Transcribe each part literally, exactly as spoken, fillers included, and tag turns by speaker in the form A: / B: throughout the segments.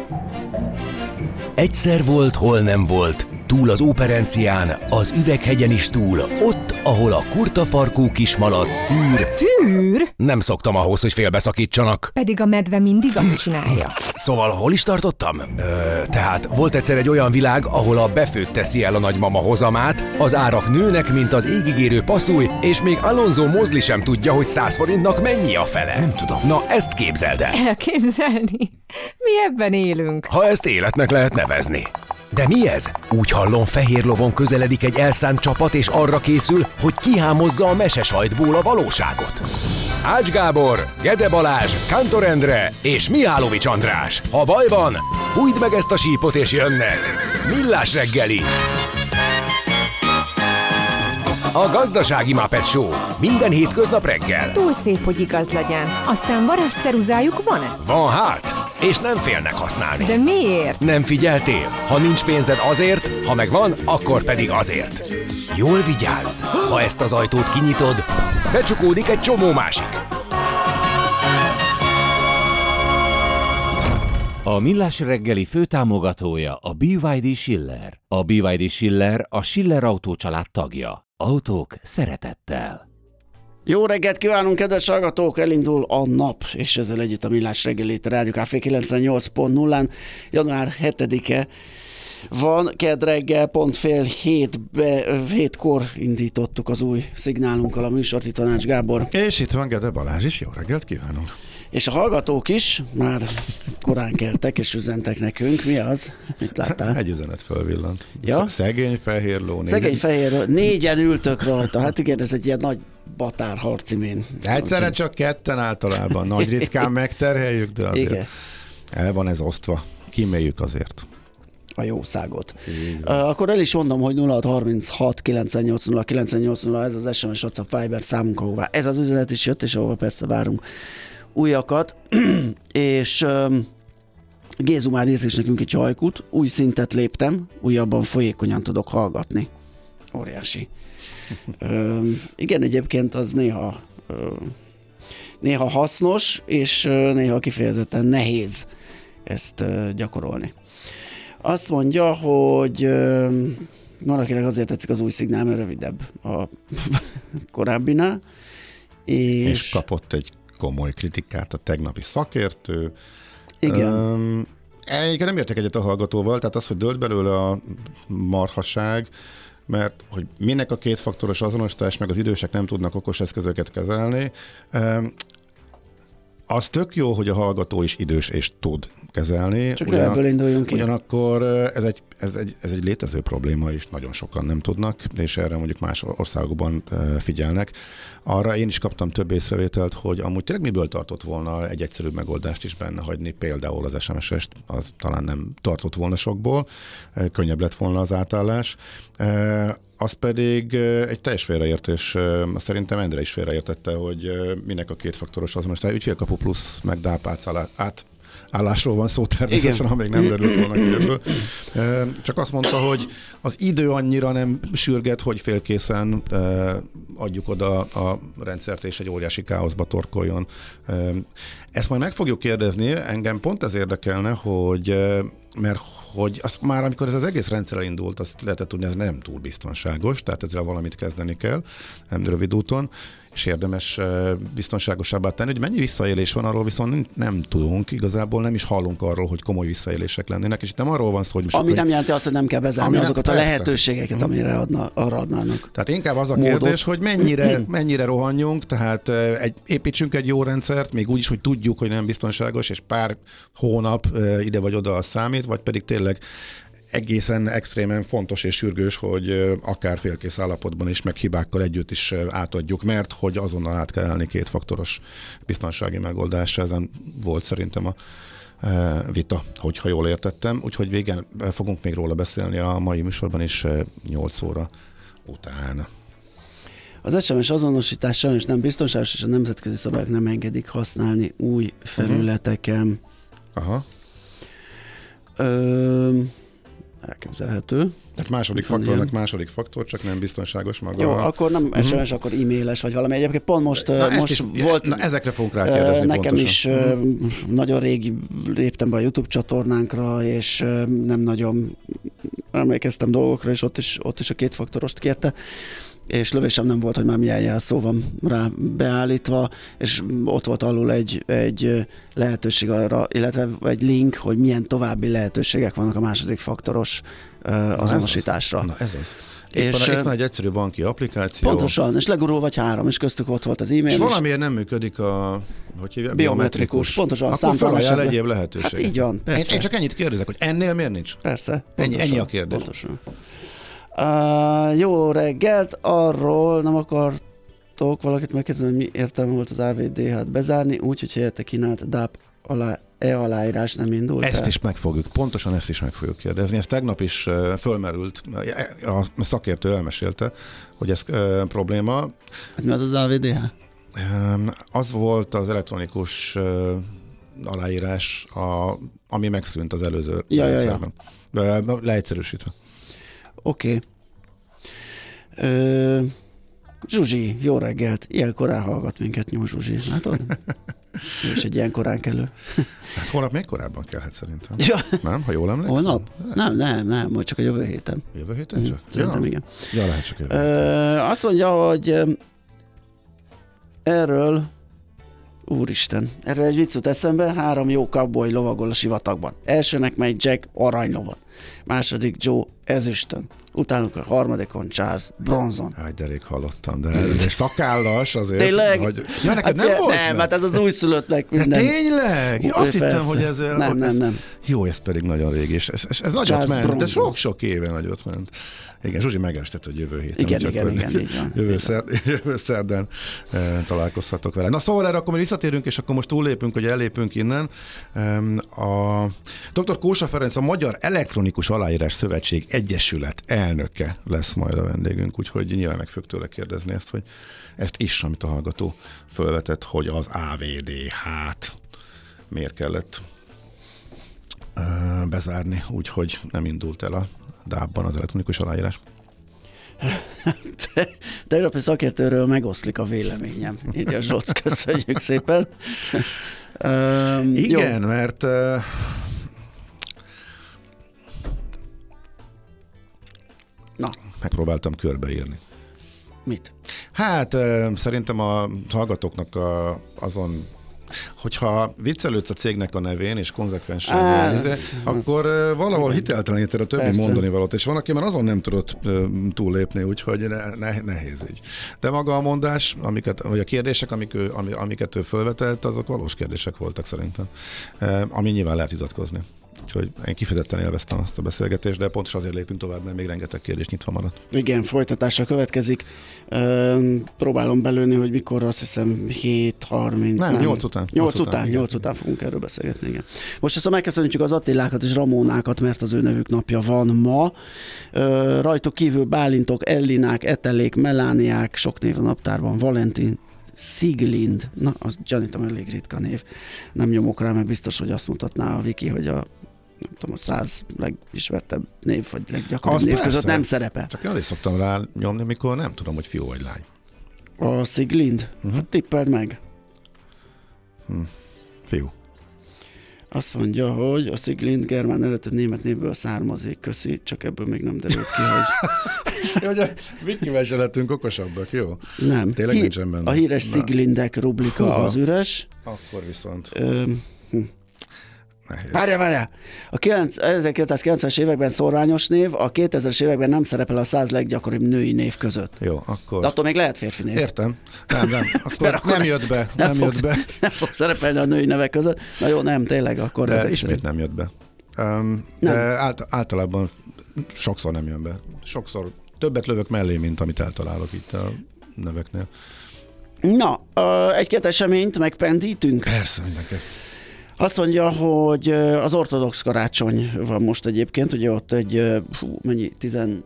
A: Egyszer volt, hol nem volt, túl az Óperencián, az Üveghegyen is túl, ott, ahol a kurtafarkú kismalac tűr.
B: Tűr?
A: Nem szoktam ahhoz, hogy félbeszakítsanak.
B: Pedig a medve mindig azt csinálja.
A: Szóval hol is tartottam? Ö, tehát volt egyszer egy olyan világ, ahol a befőtt teszi el a nagymama hozamát, az árak nőnek, mint az égigérő passzúj, és még Alonso Mosley sem tudja, hogy száz forintnak mennyi a fele.
C: Nem tudom.
A: Na, ezt képzeld el.
B: Elképzelni? Mi ebben élünk.
A: Ha ezt életnek lehet nevezni. De mi ez? Úgy hallom, fehér lovon közeledik egy elszánt csapat, és arra készül, hogy kihámozza a mesesajtból a valóságot. Ács Gábor, Gede Balázs, Kántor Endre és Mihálovics András. Ha baj van, fújd meg ezt a sípot és jönnek. Millás reggeli. A Gazdasági Muppet Show. Minden hétköznap reggel.
B: Túl szép, hogy igaz legyen. Aztán varázsceruzájuk van-e?
A: Van hát, és nem félnek használni.
B: De miért?
A: Nem figyeltél? Ha nincs pénzed azért, ha megvan, akkor pedig azért. Jól vigyázz! Ha ezt az ajtót kinyitod, becsukódik egy csomó másik.
C: A Millás reggeli főtámogatója a bé vé dé Schiller. A bé vé dé Schiller a Schiller Autó család tagja. Autók szeretettel.
D: Jó reggelt kívánunk, kedves hallgatók! Elindul a nap, és ezzel együtt a Millás reggelét a Rádió Café kilencvennyolc pont nullán. január hetedike van, kedd reggel, pont fél hétbe, hétkor indítottuk az új szignálunkkal a műsort, itt van Ács Gábor.
E: És itt van Gede Balázs is, jó reggelt kívánunk!
D: És a hallgatók is már korán keltek és üzentek nekünk. Mi az? Mit láttál?
E: Egy üzenet fölvillant.
D: Ja?
E: Szegény fehér ló.
D: Szegény fehér ló. Négyen ültök rajta. Hát igen, ez egy ilyen nagy batár címén.
E: Egyszerre csak ketten általában. Nagy ritkán megterheljük, de azért igen. El van ez osztva. Kíméljük azért
D: a jószágot. Uh, akkor el is mondom, hogy nulla hat harminchat kilencvennyolc nulla kilencvennyolc nulla ez az es em es, WhatsApp, Viber számunk, ahová ez az üzenet is jött, és ahova persze várunk újakat, és um, Gézu már írt is nekünk egy hajkút, új szintet léptem, újabban folyékonyan tudok hallgatni. Óriási. um, igen, egyébként az néha um, néha hasznos, és uh, néha kifejezetten nehéz ezt uh, gyakorolni. Azt mondja, hogy um, valakinek azért tetszik az új szignál, mert rövidebb a korábbinál. És,
E: és kapott egy komoly kritikát a tegnapi szakértő.
D: Igen.
E: Um, Egyébként nem értek egyet a hallgatóval, tehát az, hogy dölt belőle a marhaság, mert hogy minek a kétfaktoros azonosítás, meg az idősek nem tudnak okos eszközöket kezelni, um, az tök jó, hogy a hallgató is idős és tud kezelni.
D: Csak Ugyan, ebből induljunk ki.
E: Ugyanakkor ez egy, ez, egy, ez egy létező probléma, és nagyon sokan nem tudnak, és erre mondjuk más országokban figyelnek. Arra én is kaptam több észrevételt, hogy amúgy tényleg miből tartott volna egy egyszerű megoldást is benne hagyni, például az es em es-est, az talán nem tartott volna sokból, könnyebb lett volna az átállás. Az pedig egy teljes félreértés. Szerintem Endre is félreértette, hogy minek a kétfaktoros azonosítás. Ügyfélkapu plusz meg dápác át állásról van szó természetesen, ha még nem derült volna ki ebből. Csak azt mondta, hogy az idő annyira nem sürget, hogy félkészen adjuk oda a rendszert, és egy óriási káoszba torkoljon. Ezt majd meg fogjuk kérdezni, engem pont ez érdekelne, hogy mert hogy azt már amikor ez az egész rendszer indult, azt lehetett tudni, ez nem túl biztonságos, tehát ezzel valamit kezdeni kell, nem rövid úton, és érdemes biztonságosabbá tenni, hogy mennyi visszaélés van, arról viszont nem tudunk, igazából nem is hallunk arról, hogy komoly visszaélések lennének, és itt nem arról van szó, hogy most...
D: Ami nem jelenti azt, hogy nem kell bezárni azokat
E: nem,
D: a lehetőségeket, amire adna, arra adnának.
E: Tehát inkább az a
D: módot.
E: Kérdés, hogy mennyire, mennyire rohanjunk, tehát egy, építsünk egy jó rendszert, még úgy is, hogy tudjuk, hogy nem biztonságos, és pár hónap ide vagy oda a számít, vagy pedig tényleg egészen extrémen fontos és sürgős, hogy akár félkész állapotban is, meg hibákkal együtt is átadjuk, mert hogy azonnal át kell állni kétfaktoros biztonsági megoldásra. Ezen volt szerintem a vita, hogyha jól értettem. Úgyhogy végén fogunk még róla beszélni a mai műsorban is nyolc óra után.
D: Az es em es azonosítás sajnos nem biztonságos, és a nemzetközi szabályok nem engedik használni új felületeken.
E: Aha.
D: Ö... Elképzelhető.
E: Tehát második faktornak második faktor, csak nem biztonságos maga.
D: Jó, akkor nem es em es, uh-huh. akkor e-mailes vagy valami. Egyébként pont most,
E: na,
D: most
E: is,
D: volt...
E: Na, ezekre fogunk rákérdezni
D: Nekem
E: pontosan.
D: is uh-huh. nagyon régi léptem be a YouTube csatornánkra, és nem nagyon emlékeztem dolgokra, és ott is, ott is a kétfaktorost kérte, és lövésem nem volt, hogy már milyen jelszó van rá beállítva, és ott volt alul egy, egy lehetőség arra, illetve egy link, hogy milyen további lehetőségek vannak a második faktoros uh, azonosításra.
E: Na ez az.
D: És
E: Itt van, itt van egy egyszerű banki applikáció.
D: Pontosan, és legurul vagy három, és köztük ott volt az e-mail.
E: És valamiért nem működik a hogy hívja,
D: biometrikus. Pontosan.
E: Akkor felállja egyéb lehetőséget.
D: Hát így van, persze.
E: Én, én csak ennyit kérdezek, hogy ennél miért nincs?
D: Persze.
E: Ennyi, ennyi a kérdés.
D: Pontosan. Uh, jó reggelt, arról nem akartok valakit megkérdezni, hogy mi értelme volt az á vé dé hát bezárni, úgyhogy helyette kínált dé á pé alá, e-aláírás nem indult
E: Ezt
D: el?
E: is meg fogjuk, pontosan ezt is meg fogjuk kérdezni. Ez tegnap is uh, fölmerült, a szakértő elmesélte, hogy ez uh, probléma.
D: Hát mi az az á vé dé há?
E: Um, az volt az elektronikus uh, aláírás, a, ami megszűnt az előző
D: ja,
E: rendszerben. Ja, ja. Uh, leegyszerűsítve.
D: Oké. Okay. Zsuzsi, jó reggelt. Ilyen korán hallgat minket, nyom Zsuzsi. Látod? Ő is egy ilyen korán kelő.
E: Hát holnap még korábban kellhet szerintem.
D: Ja.
E: Nem? Ha jól emlékszem?
D: Holnap? Nem, nem, nem, majd csak a jövő héten.
E: Jövő héten csak?
D: Mm, szerintem
E: ja.
D: igen.
E: Ja, lehet csak jövő
D: héten. Uh, azt mondja, hogy erről úristen, erről egy vicc jut eszembe, három jó cowboy lovagol a sivatagban. Elsőnek megy Jack aranylovan, második Joe ezüstön, utánuk a harmadikon Charles bronzon.
E: Hát de rég hallottam, de ez szakállas azért.
D: Tényleg?
E: Hogy... Ja, neked hát nem volt?
D: Nem, hát ez az újszülöttnek minden.
E: De tényleg? Ja, azt hittem, hogy ez...
D: Nem, nem,
E: ez...
D: nem.
E: Jó, ez pedig nagyon régi, és ez, ez, ez nagyot ment, bronzon. De sok-sok éve nagyot ment. Igen, Zsuzsi megerősített, hogy jövő héten.
D: Igen, igen, igen, így van.
E: Jövő, szer, jövő szerdán e, találkozhatok vele. Na szóval erre akkor mi visszatérünk, és akkor most túllépünk, hogy ellépünk innen. E, a doktor Kósa Ferenc, a Magyar Elektronikus Aláírás Szövetség Egyesület elnöke lesz majd a vendégünk, úgyhogy nyilván meg fog tőle kérdezni ezt, hogy ezt is, amit a hallgató fölvetett, hogy az á vé dé hát miért kellett e, bezárni, úgyhogy nem indult el a dé á pé-ban az elektronikus aláírás.
D: Te, tegnapi szakértőről megoszlik a véleményem. Írja Zsoc, köszönjük szépen. Um,
E: Igen,
D: jó.
E: mert uh,
D: Na.
E: megpróbáltam körbeírni.
D: Mit?
E: Hát uh, szerintem a hallgatóknak a, azon hogyha viccelődsz a cégnek a nevén, és konzekvensen
D: Á,
E: nézze, akkor uh, valahol hitelteleníted a többi
D: persze.
E: mondani valót, és van, aki már azon nem tudott uh, túllépni, úgyhogy ne, ne, nehéz így. De maga a mondás, amiket, vagy a kérdések, amik ő, ami, amiket ő fölvetett, azok valós kérdések voltak szerintem, uh, ami nyilván lehet vitatkozni. Úgyhogy én kifejezetten élveztem azt a beszélgetést, de pontosan azért lépünk tovább, mert még rengeteg kérdés nyitva maradt.
D: Igen, folytatásra következik. Üm, próbálom belőni, hogy mikor, azt hiszem hét harminc.
E: Nem, nem. nyolc után.
D: nyolc után, nyolc után fogunk erről beszélgetni, igen. Most ezt megköszönjük az Attilákat és Ramónákat, mert az ő nevük napja van ma. Ö, rajtuk kívül Bálintok, Ellinák, Etelék, Melániák, sok név a naptárban, Valentin, Sziglind, na, az gyanítom elég ritka név. Nem nyomok rá, mert biztos, hogy azt mutatná a Viki, hogy a nem tudom, a száz legismertebb név, vagy leggyakoribb név között nem szerepel.
E: Csak én azért szoktam rá nyomni, amikor nem tudom, hogy fiú vagy lány.
D: A Sziglind? Uh-huh. Hát tippeld meg.
E: Hm. Fiú.
D: Azt mondja, hogy a Sziglind germán eredetű német névből származik. Köszi, csak ebből még nem derült ki, hogy...
E: Hogy a Vikivel se lettünk okosabbak, jó?
D: Nem.
E: Tényleg
D: Hí-
E: nincsen benne.
D: A híres
E: Na.
D: Sziglindek rubrika Húha. Az üres.
E: Akkor viszont...
D: Ö, hm.
E: Nehéz.
D: Várjál, várjál! A ezerkilencszázkilencvenes években szorványos név, a kétezres években nem szerepel a száz leggyakoribb női név között.
E: Jó, akkor...
D: De attól még lehet férfi név.
E: Értem. Nem, nem. Akkor, akkor nem jött be. Nem, nem
D: fog,
E: jött be.
D: Nem fog szerepelni a női nevek között. Na jó, nem, tényleg akkor...
E: De ismét nem jött be. Um, de ált, általában sokszor nem jön be. Sokszor többet lövök mellé, mint amit eltalálok itt a neveknél.
D: Na, egy-két eseményt megpendítünk.
E: Persze, mindenképp.
D: Azt mondja, hogy az ortodox karácsony van most egyébként, ugye ott egy, hú, mennyi, tizennégy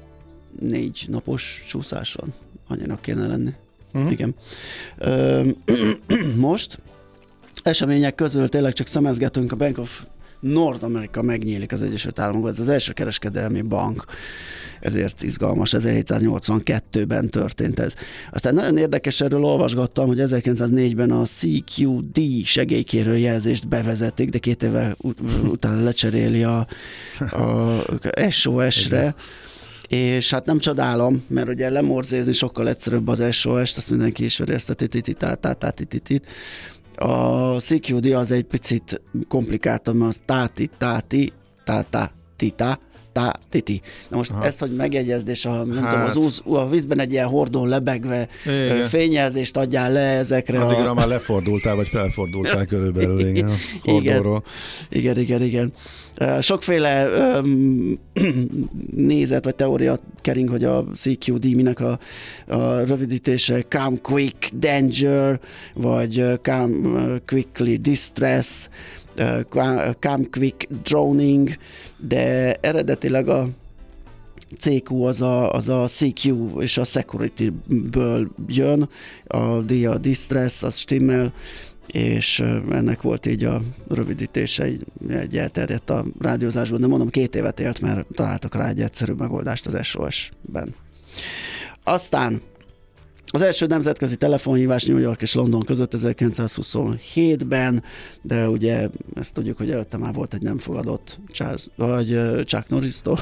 D: napos csúszás van. Annyinak kéne lenni. Uh-huh. Igen. Most események közül tényleg csak szemezgetünk a Bank of Nord-Amerika megnyílik az Egyesült Államokban. Ez az első kereskedelmi bank, ezért izgalmas, ezerhétszáznyolcvankettőben történt ez. Aztán nagyon érdekes, erről olvasgattam, hogy ezerkilencszáznégyben a cé kú dé segélykérő jelzést bevezették, de két éve ut- utána lecseréli a, a es o es-re, és hát nem csodálom, mert ugye lemorzézni sokkal egyszerűbb az es o es-t, azt mindenki ismeri, ezt a titititátátátititit. A cé kú dé az egy picit komplikáltabb, mert az táti, táti, tátá, tita, tá, titi. Na most aha. ezt, hogy megjegyezd, és a, nem hát. tudom, az úz, a vízben egy ilyen hordón lebegve igen. fényjelzést adjál le ezekre.
E: Addigra
D: a...
E: már lefordultál, vagy felfordultál körülbelül, igen, hordóról.
D: Igen, igen, igen. igen. Sokféle um, nézet, vagy teória kering, hogy a cé kú dé minek a, a rövidítése Come Quick Danger, vagy Come Quickly Distress, Come Quick Droning, de eredetileg a cé kú az a, az a cé kú és a security-ből jön, a D a distress, az stimmel, és ennek volt így a rövidítése, egy, egy elterjedt a rádiózásban, de mondom, két évet élt, mert találtak rá egy egyszerű megoldást az es o es-ben. Aztán az első nemzetközi telefonhívás New York és London között ezerkilencszázhuszonhétben, de ugye ezt tudjuk, hogy előtte már volt egy nem fogadott Charles, vagy Chuck Norris-tól.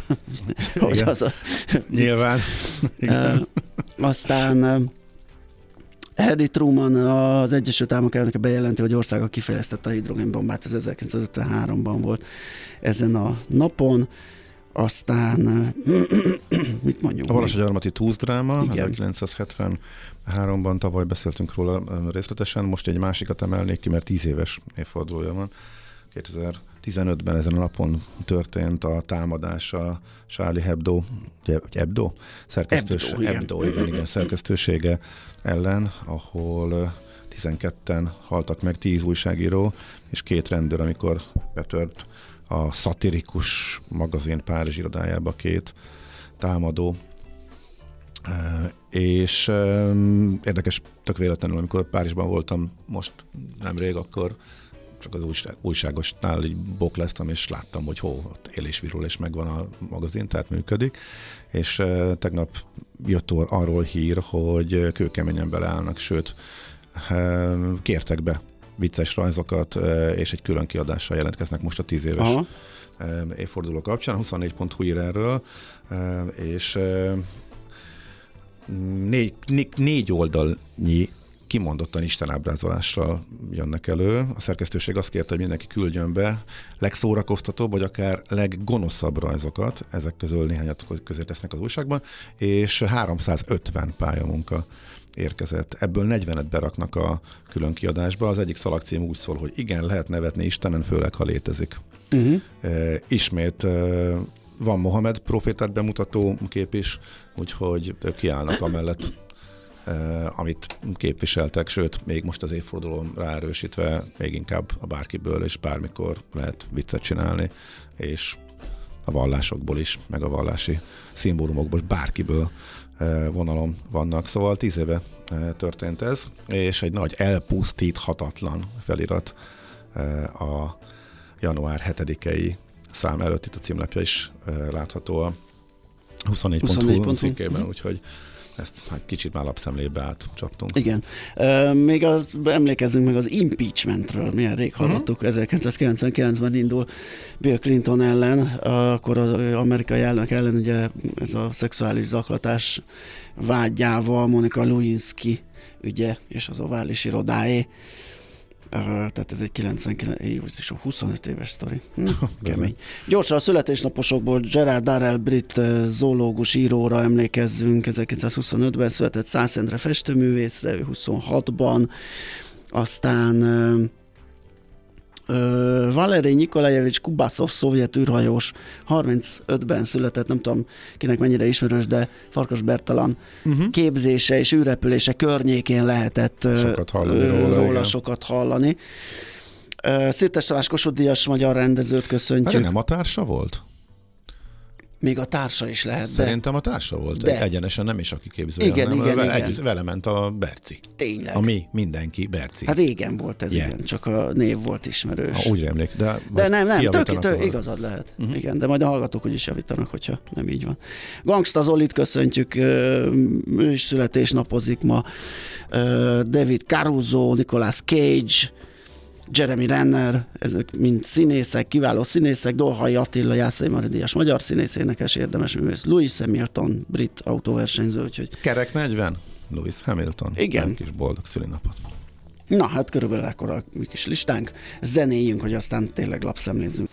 E: Nyilván.
D: uh, aztán uh, Harry Truman, az Egyesült Államok elnöke bejelenti, hogy országa kifejlesztette a hidrogénbombát, ez ezerkilencszázötvenháromban volt ezen a napon. Aztán mit mondjuk?
E: A Varasd-Gyarmati túzdráma, ezerkilencszázhetvenháromban, tavaly beszéltünk róla részletesen, most egy másikat emelnék ki, mert tíz éves évfordulója van. kétezer-tizenötben ezen a napon történt a támadás a Charlie Hebdo, Hebdo? Szerkesztős,
D: Hebdo, igen.
E: Hebdo, igen, igen, szerkesztősége ellen, ahol tizenketten haltak meg, tíz újságíró és két rendőr, amikor betört a szatirikus magazin Párizs irodájába két támadó. És érdekes, tök véletlenül, amikor Párizsban voltam most nemrég, akkor csak az újság, újságosnál így boklesztem, és láttam, hogy hó, ott él és virul, és megvan a magazin, tehát működik. És tegnap jött arról hír, hogy kőkeményen beleállnak, sőt, kértek be vicces rajzokat, és egy külön kiadással jelentkeznek most a tíz éves aha. évforduló kapcsán. huszonnégy pont hu ír erről, és négy, négy oldalnyi kimondottan istenábrázolással jönnek elő. A szerkesztőség azt kérte, hogy mindenki küldjön be legszórakoztatóbb, vagy akár leggonoszabb rajzokat, ezek közül néhányat közé tesznek az újságban, és háromszázötven pályamunka érkezett. Ebből negyvenet beraknak a külön kiadásba. Az egyik szalagcím úgy szól, hogy igen, lehet nevetni Istenen, főleg, ha létezik. Uh-huh. E, ismét e, van Mohamed profétát bemutató kép is, úgyhogy ők kiállnak amellett, e, amit képviseltek, sőt, még most az évfordulón ráerősítve még inkább a bárkiből és bármikor lehet viccet csinálni, és a vallásokból is, meg a vallási szimbólumokból, bárkiből vonalon vannak. Szóval tíz éve történt ez, és egy nagy elpusztíthatatlan felirat a január hetedikei szám előtt, itt a címlapja is látható a huszonnégy pont hu cikkében, úgyhogy ezt hát kicsit már lapszemlébe átcsaptunk.
D: Igen. Uh, még az, emlékezzünk meg az impeachmentről, milyen rég hallottuk, uh-huh. ezerkilencszázkilencvenkilencben indul Bill Clinton ellen, akkor az amerikai elnök ellen ugye ez a szexuális zaklatás vágyával Monica Lewinsky ügye, és az ovális irodáé. Uh, tehát ez egy kilencvenkilenc, huszonöt éves sztori. Hm, kemény. Gyorsan a születésnaposokból Gerald Darrell brit uh, zoológus íróra emlékezzünk. ezerkilencszázhuszonötben született Szászendre festőművészre, ő huszonhatban. Aztán uh, uh, Valerij Nikolajevics Kubaszov, szovjet űrhajós, harmincötben született, nem tudom kinek mennyire ismerős, de Farkas Bertalan uh-huh. képzése és űrrepülése környékén lehetett uh,
E: sokat hallani róla,
D: róla sokat hallani. Uh, Szirtes Tamás Kossuth-díjas magyar rendezőt köszöntjük.
E: Hát nem a társa volt?
D: Még a társa is lehet.
E: Szerintem a társa volt.
D: De.
E: Egyenesen nem is aki képzője,
D: Igen,
E: hanem
D: igen,
E: vele,
D: igen.
E: együtt vele ment a Berci.
D: Tényleg.
E: A mi mindenki Berci.
D: Hát régen volt ez,
E: Yeah.
D: igen, csak a név volt ismerős.
E: Ha, úgy emlék, de,
D: De nem, nem, tök,
E: kijavítanak
D: tök,
E: róla.
D: igazad lehet. Uh-huh. Igen, de majd a hallgatók úgyis javítanak, hogyha nem így van. Gangsta Zolit köszöntjük, ő is születésnapozik ma. David Caruso, Nicolas Cage, Jeremy Renner, ezek mind színészek, kiváló színészek, Dolhai Attila, Jászai Maridiás magyar színész, énekes, érdemes művész, Lewis Hamilton, brit autóversenyző, úgyhogy...
E: Kerek negyven, Lewis Hamilton.
D: Igen.
E: Nem kis boldog szülinapot.
D: Na, hát körülbelül ekkora a mi kis listánk. Zenéljünk, hogy aztán tényleg lapszemlézzünk.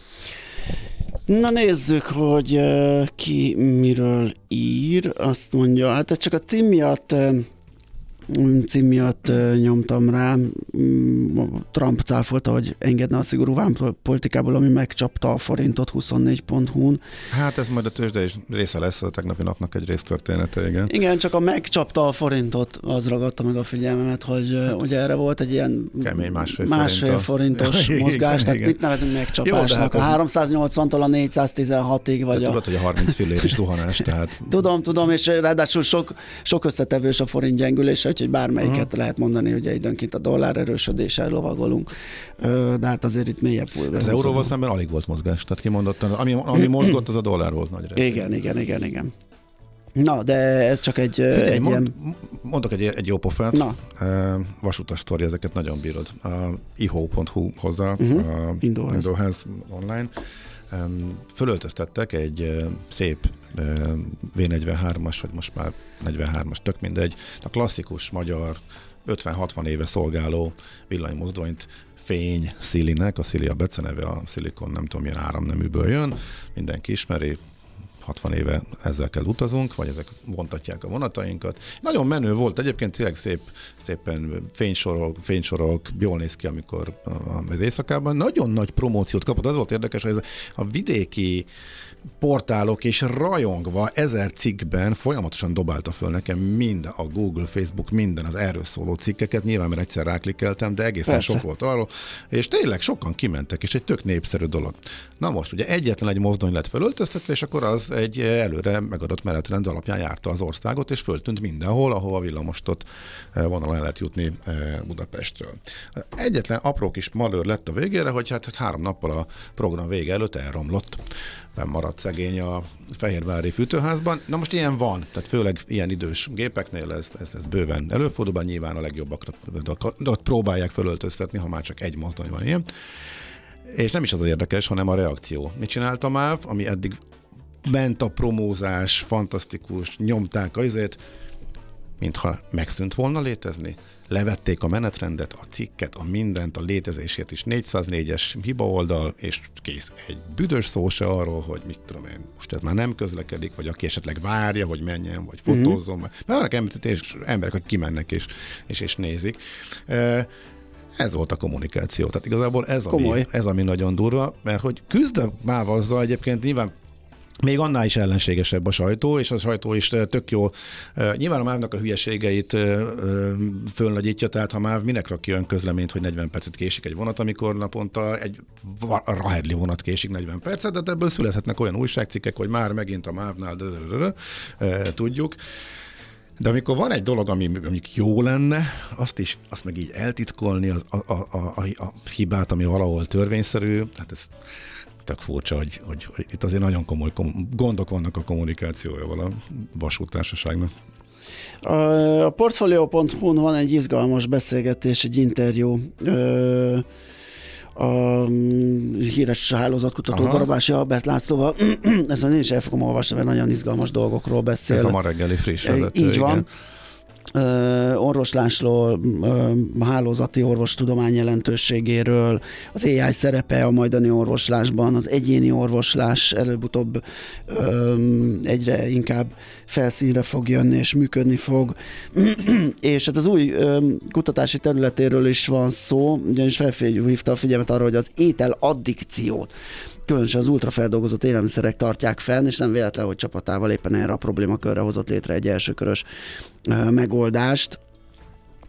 D: Na nézzük, hogy uh, ki miről ír. Azt mondja, hát ez csak a cím miatt uh, cím miatt uh, nyomtam rá. Trump cáfolta, hogy engedne a szigorú vámpolitikából, ami megcsapta a forintot huszonnégy pont hu-n.
E: Hát ez majd a tőzsde is része lesz a tegnapi napnak egy résztörténete, igen.
D: Igen, csak a megcsapta a forintot, az ragadta meg a figyelmemet, hogy hát, ugye erre volt egy ilyen
E: kemény másfél,
D: másfél forintos mozgás,
E: igen,
D: tehát
E: igen.
D: mit nevezünk megcsapásnak?
E: Jó, hát
D: a
E: ez...
D: háromszáznyolcvantól a négyszáztizenhatig, vagy
E: de
D: a...
E: tudod, hogy a harminc fillér is zuhanás, tehát...
D: Tudom, tudom, és ráadásul sok, sok összetevős a forint gyengülése, úgyhogy bármelyiket uh-huh. lehet mondani, hogy időnként a dollár erősödéssel lovagolunk, de hát azért itt mélyebb pulver.
E: Az euróval szemben alig volt mozgás, tehát kimondottan, ami, ami mozgott, az a dollár volt nagy rész.
D: Igen, igen, igen, igen. Na, de ez csak egy,
E: Figyelj,
D: egy
E: mond,
D: ilyen...
E: Mondok egy, egy jó pofát.
D: Na.
E: Vasutas sztori, ezeket nagyon bírod. A ihó pont hu hozzá,
D: uh-huh.
E: a Indóház online. Fölöltöztettek egy szép vé negyvenhármas, vagy most már negyvenhármas, tök mindegy, a klasszikus magyar ötven-hatvan éve szolgáló villanymozdonyt fény Szilinek, a Szili a beceneve, a szilikon nem tudom milyen áramneműből jön, mindenki ismeri, hatvan éve ezzel kell utazunk, vagy ezek vontatják a vonatainkat. Nagyon menő volt, egyébként tényleg szép, szépen fénysorok, fénysorok, jól néz ki, amikor az éjszakában. Nagyon nagy promóciót kapott, az volt érdekes, hogy ez a vidéki portálok és rajongva ezer cikkben folyamatosan dobálta föl nekem mind a Google, Facebook, minden az erről szóló cikkeket, nyilván mert egyszer ráklikkeltem, de egészen
D: Persze.
E: sok volt arról, és tényleg sokan kimentek, és egy tök népszerű dolog. Na most, ugye egyetlen egy mozdony lett felöltöztetve, és akkor az egy előre megadott menetrend alapján járta az országot, és föltűnt mindenhol, ahova villamostot vonalon el lehet jutni Budapestről. Egyetlen apró kis malőr lett a végére, hogy hát három nappal a program vége előtt elromlott. Nem maradt szegény a fehérvári fűtőházban. Na most ilyen van, tehát főleg ilyen idős gépeknél ez, ez, ez bőven előfordul, nyilván a legjobbakra de ott próbálják fölöltöztetni, ha már csak egy mozdony van ilyen. És nem is az az érdekes, hanem a reakció. Mit csinált a MÁV, ami eddig ment a promózás, fantasztikus, nyomták azért, mintha megszűnt volna létezni. Levették a menetrendet, a cikket, a mindent, a létezését is, négyszáznégyes hibaoldal, és kész. Egy büdös szó se arról, hogy mit tudom én, most ez már nem közlekedik, vagy aki esetleg várja, hogy menjen, vagy fotózzon. Mm-hmm. Mert vannak emberek, emberek, hogy kimennek és, és, és nézik. Ez volt a kommunikáció. Tehát igazából ez ami, ez ami nagyon durva, mert hogy küzd a MÁV azzal egyébként nyilván még annál is ellenségesebb a sajtó, és a sajtó is tök jó. Nyilván a MÁV-nak a hülyeségeit fölnagyítja, tehát ha MÁV minek rakja olyan közleményt, hogy negyven percet késik egy vonat, amikor naponta egy rahedli vonat késik negyven percet, de ebből születhetnek olyan újságcikkek, hogy már megint a MÁV-nál tudjuk. De amikor van egy dolog, ami mondjuk jó lenne, azt is, azt meg így eltitkolni, az, a, a, a, a hibát, ami valahol törvényszerű, hát ez tök furcsa, hogy, hogy, hogy itt azért nagyon komoly kom- gondok vannak a kommunikációjával a vasúttársaságnak.
D: A portfolio pont hu-n van egy izgalmas beszélgetés, egy interjú ö, a híres hálózatkutató Garabási Albert Lászlóval. Ezt én is el fogom olvasni, mert nagyon izgalmas dolgokról beszél.
E: Ez a ma reggeli friss vezető.
D: Így van.
E: Igen.
D: Uh, orvoslásról, uh, hálózati orvostudomány jelentőségéről, az á i szerepe a majdani orvoslásban, az egyéni orvoslás előbb-utóbb um, egyre inkább felszínre fog jönni és működni fog. És hát az új um, kutatási területéről is van szó, ugyanis felhívta a figyelmet arra, hogy az étel addikciót különösen az ultrafeldolgozott élelmiszerek tartják fenn, és nem véletlen, hogy csapatával éppen erre a problémakörre hozott létre egy elsőkörös uh, megoldást.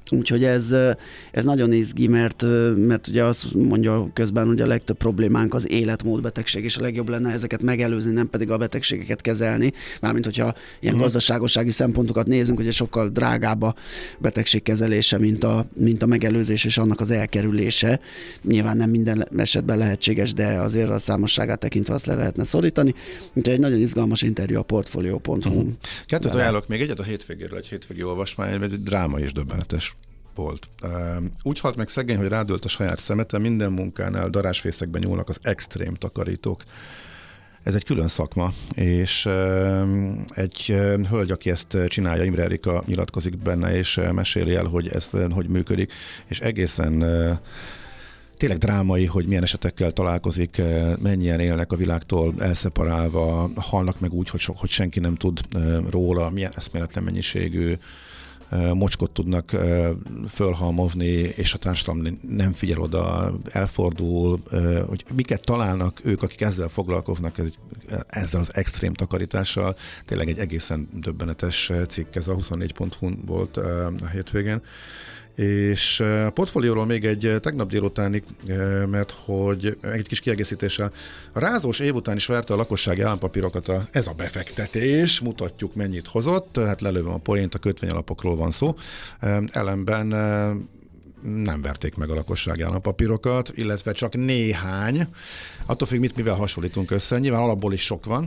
D: Úgyhogy ez, ez nagyon izgi, mert, mert ugye azt mondja közben, hogy a legtöbb problémánk az életmódbetegség, és a legjobb lenne ezeket megelőzni, nem pedig a betegségeket kezelni. Mármint, hogyha ilyen uh-huh. gazdaságossági szempontokat nézünk, hogy sokkal drágább a betegség kezelése, mint a, mint a megelőzés és annak az elkerülése. Nyilván nem minden esetben lehetséges, de azért a számosságát tekintve azt le lehetne szorítani. Úgyhogy egy nagyon izgalmas interjú a portfolio pont hu. Uh-huh.
E: Kettőt ajánlok még egyet a hétvégéről, egy hétvégi olvasmány, egy dráma és döbbenetes volt. Úgy halt meg szegény, hogy rádölt a saját szemete, minden munkánál darásfészekben nyúlnak az extrém takarítók. Ez egy külön szakma, és egy hölgy, aki ezt csinálja, Imre Erika nyilatkozik benne, és meséli el, hogy ez hogy működik, és egészen tényleg drámai, hogy milyen esetekkel találkozik, mennyien élnek a világtól elszeparálva, halnak meg úgy, hogy, so, hogy senki nem tud róla, milyen eszméletlen mennyiségű mocskot tudnak fölhalmozni, és a társadalom nem figyel oda, elfordul, hogy miket találnak ők, akik ezzel foglalkoznak, ezzel az extrém takarítással. Tényleg egy egészen döbbenetes cikk, ez a huszonnégy pont hu volt a hétvégén. És a portfólióról még egy tegnap délutáni, mert hogy egy kis kiegészítéssel. A rázós év után is verte a lakossági állampapírokat, a, ez a befektetés, mutatjuk mennyit hozott, hát lelövöm a poént, a kötvényalapokról van szó. Ellenben nem verték meg a lakossági állampapírokat, illetve csak néhány, attól függ, mit mivel hasonlítunk össze, nyilván alapból is sok van,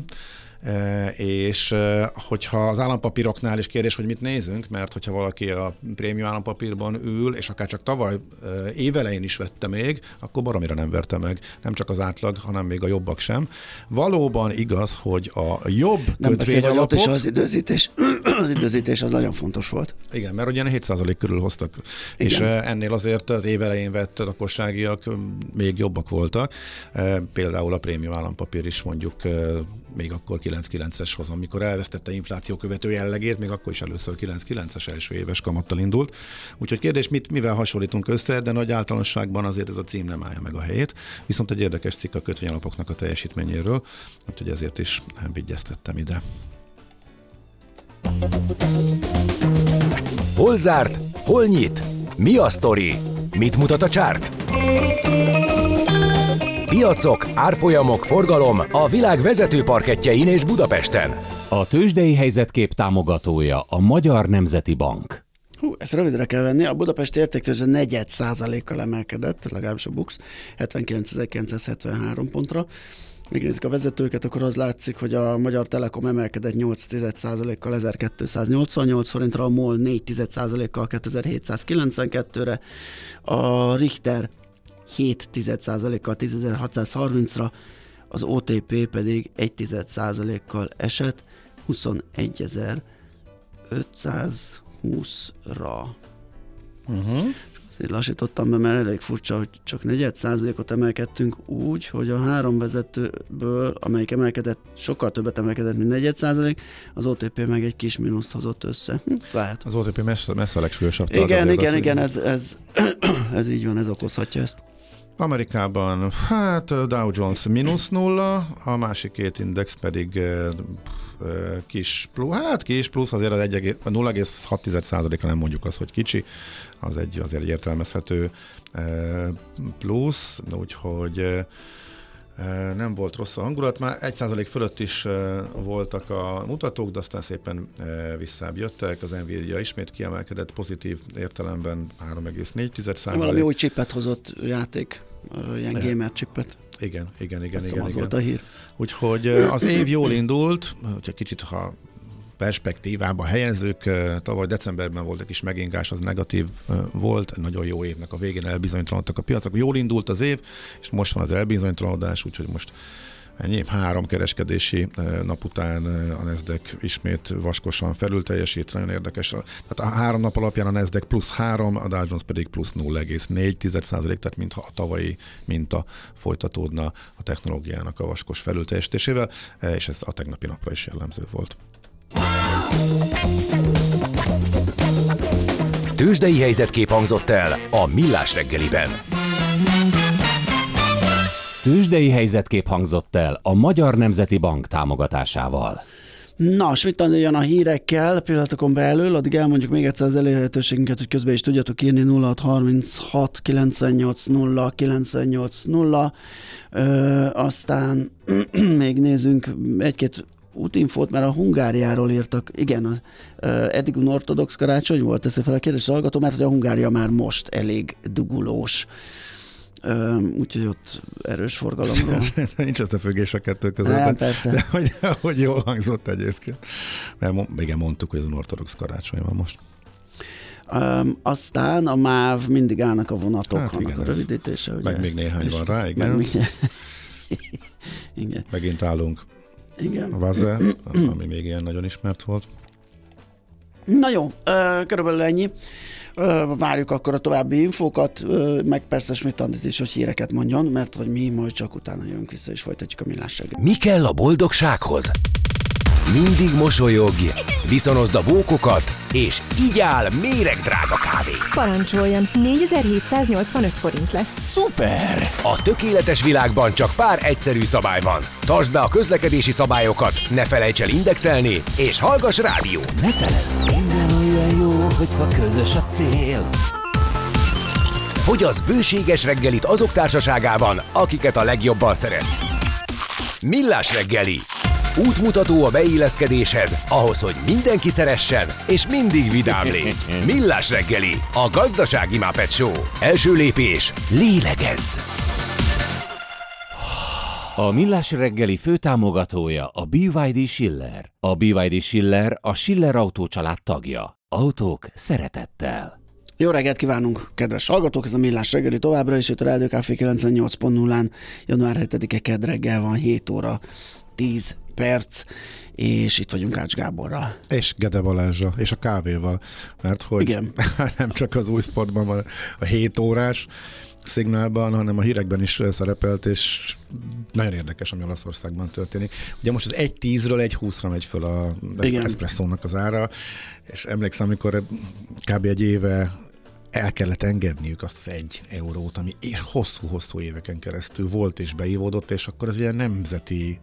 E: és hogyha az állampapíroknál is kérdés, hogy mit nézünk, mert hogyha valaki a prémium állampapírban ül, és akár csak tavaly évelején is vette még, akkor baromira nem verte meg. Nem csak az átlag, hanem még a jobbak sem. Valóban igaz, hogy a jobb kötvényalapok...
D: Nem az időzítés, az időzítés az nagyon fontos volt.
E: Igen, mert ugye hét százalék körül hoztak, igen. És ennél azért az évelején vett lakosságiak még jobbak voltak. Például a prémium állampapír is mondjuk még akkor kilenc kilences hoz, amikor elvesztette infláció követő jellegét, még akkor is először kilenc kilences első éves kamattal indult. Úgyhogy kérdés, mit, mivel hasonlítunk össze, de nagy általánosságban azért ez a cím nem állja meg a helyét. Viszont egy érdekes cikk a kötvényalapoknak a teljesítményéről, úgyhogy ezért is vigyeztettem ide.
A: Hol zárt? Hol nyit? Mi a sztori? Mit mutat a csárt? Piacok, árfolyamok, forgalom a világ vezető parkettjein és Budapesten.
C: A tőzsdei helyzetkép támogatója a Magyar Nemzeti Bank.
D: Hú, ezt rövidre kell venni. A Budapesti értéktőzsde negyed százalékkal emelkedett, legalábbis a BUX, hetvenkilencezer-kilencszázhetvenhárom pontra. Megnézzük a vezetőket, akkor az látszik, hogy a Magyar Telekom emelkedett nyolc százalékkal ezerkétszáznyolcvannyolc forintra, a MOL négy százalékkal kétezer-hétszázkilencvenkettőre, a Richter hét százalékkal tízezer-hatszázharmincra, az o té pé pedig egy százalékkal esett huszonegyezer-ötszázhúszra. Uh-huh. Azért lassítottam be, mert elég furcsa, hogy csak negyed százalékot emelkedtünk úgy, hogy a három vezetőből, amelyik emelkedett, sokkal többet emelkedett, mint negyed százalék, az o té pé meg egy kis mínuszt hozott össze. Hm, lehet.
E: Az o té pé messze, messze a legsúlyosabb.
D: Igen, igen, igen, ez, ez, ez így van, ez okozhatja ezt.
E: Amerikában, hát Dow Jones mínusz nulla, a másik két index pedig e, e, kis plusz, hát kis plusz, azért az nulla egész hat százalékra nem mondjuk azt, hogy kicsi, az egy azért egy értelmezhető e, plusz, úgyhogy e, nem volt rossz a hangulat, már egy százalék fölött is e, voltak a mutatók, de aztán szépen e, visszább jöttek, az Nvidia ismét kiemelkedett pozitív értelemben három egész négy százalék.
D: Valami új chipet hozott játék, ilyen ja. gamer chipet.
E: Igen, igen, igen.
D: Azt
E: igen,
D: az
E: igen.
D: volt a hír.
E: Úgyhogy az év jól indult, hogyha kicsit, ha perspektívába helyezzük, tavaly decemberben volt egy kis megingás, az negatív volt, nagyon jó évnek a végén elbizonytalanodtak a piacok. Jól indult az év, és most van az elbizonytalanodás, úgyhogy most ennyi, három kereskedési nap után a Nasdaq ismét vaskosan felül teljesít, nagyon érdekes. Tehát a három nap alapján a Nasdaq plusz három, a Dow Jones pedig plusz nulla egész négy százalék, tehát mintha a tavalyi minta folytatódna a technológiának a vaskos felülteljesítésével, és ez a tegnapi napra is jellemző volt.
A: Tőzsdei helyzetkép hangzott el a Millás reggeliben.
C: Tőzsdei helyzetkép hangzott el a Magyar Nemzeti Bank támogatásával.
D: Na, Schmidt-Andi jön a hírekkel pillanatokon belül, addig elmondjuk még egyszer az elérhetőségünket, hogy közben is tudjatok írni nulla hat harminchat kilencvennyolc nulla kilencvennyolc nulla, Ö, aztán még nézzünk egy-két útinfót, mert a Hungáriáról írtak, igen, eddig unortodox karácsony volt, teszi fel a kérdést hallgató, mert hogy a Hungária már most elég dugulós. Úgyhogy ott erős forgalomról.
E: Nincs összefüggés a kettő között.
D: Nem, persze.
E: De hogy, hogy jól hangzott egyébként. Mert igen, mondtuk, hogy ez unortodox karácsony van most.
D: Um, aztán a MÁV mindig állnak a vonatok,
E: hát
D: annak
E: igen,
D: a rövidítése. Ugye
E: meg még néhány van rá, igen.
D: Meg még... igen.
E: Megint állunk.
D: Igen.
E: A Vaze, ami még ilyen nagyon ismert volt.
D: Na jó, körülbelül ennyi. Várjuk akkor a további infókat, meg persze Schmidt-Andit is, hogy híreket mondjon, mert hogy mi majd csak utána jövünk vissza, és folytatjuk a Millás reggelt.
A: Mi kell a boldogsághoz? Mindig mosolyogj, viszonozd a bókokat, és így áll méregdrága kávé.
B: Parancsoljon, négyezer-hétszáznyolcvanöt forint lesz.
A: Szuper! A tökéletes világban csak pár egyszerű szabály van. Tartsd be a közlekedési szabályokat, ne felejts el indexelni, és hallgass rádiót.
C: Ne feledd, minden olyan jó, hogyha közös a cél.
A: Fogyasz bőséges reggelit azok társaságában, akiket a legjobban szeretsz. Millás reggeli. Útmutató a beilleszkedéshez, ahhoz, hogy mindenki szeressen, és mindig vidám légy. Millás reggeli, a gazdasági Muppet Show. Első lépés, lélegezz!
C: A Millás reggeli főtámogatója a bé vé dé Schiller. A bé vé dé Schiller a Schiller Autó család tagja. Autók szeretettel.
D: Jó reggelt kívánunk, kedves hallgatók! Ez a Millás reggeli továbbra is, itt a Rádió Café kilencvennyolc pont nullán. január hetedike kedd reggel van, hét óra tíz perc, és itt vagyunk Ács Gáborral.
E: És Gede Balázsra, és a kávéval, mert hogy
D: igen.
E: Nem csak az új sportban van a hét órás szignálban, hanem a hírekben is szerepelt, és nagyon érdekes, ami Olaszországban történik. Ugye most az egy tízről egy húszra megy föl az eszpresszónak az ára, és emlékszem, amikor kb. Egy éve el kellett engedniük azt az egy eurót, ami és hosszú-hosszú éveken keresztül volt és beívódott, és akkor az ilyen nemzeti,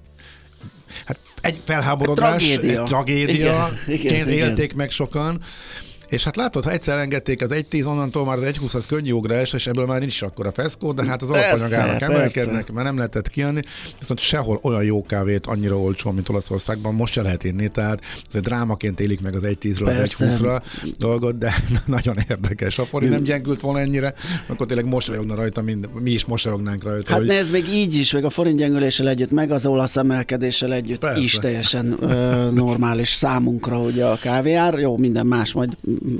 E: hát egy felháborodás, egy tragédia, egy tragédia igen, igen, élték igen. meg sokan. És hát látod, ha egyszer engedték az egy tíz, onnantól már az egy húsz az könnyű ugrás, és ebből már nincs akkor a feszkó, de hát az alapanyagárak emelkednek, mert nem lehetett kijönni. Viszont sehol olyan jó kávét annyira olcsó, mint Olaszországban, most se lehet inni, tehát ez egy drámaként élik meg az egy tízről az egy húszra dolgot, de nagyon érdekes. Ha forint nem gyengült volna ennyire, akkor tényleg mosolyogna rajta, mind, mi is mosolyognánk rajta.
D: Hát
E: hogy...
D: nézd, még így is, meg a forint gyengüléssel együtt, meg az olasz emelkedéssel együtt persze. is teljesen ö, normális számunkra, ugye a kávéár. Jó, minden más majd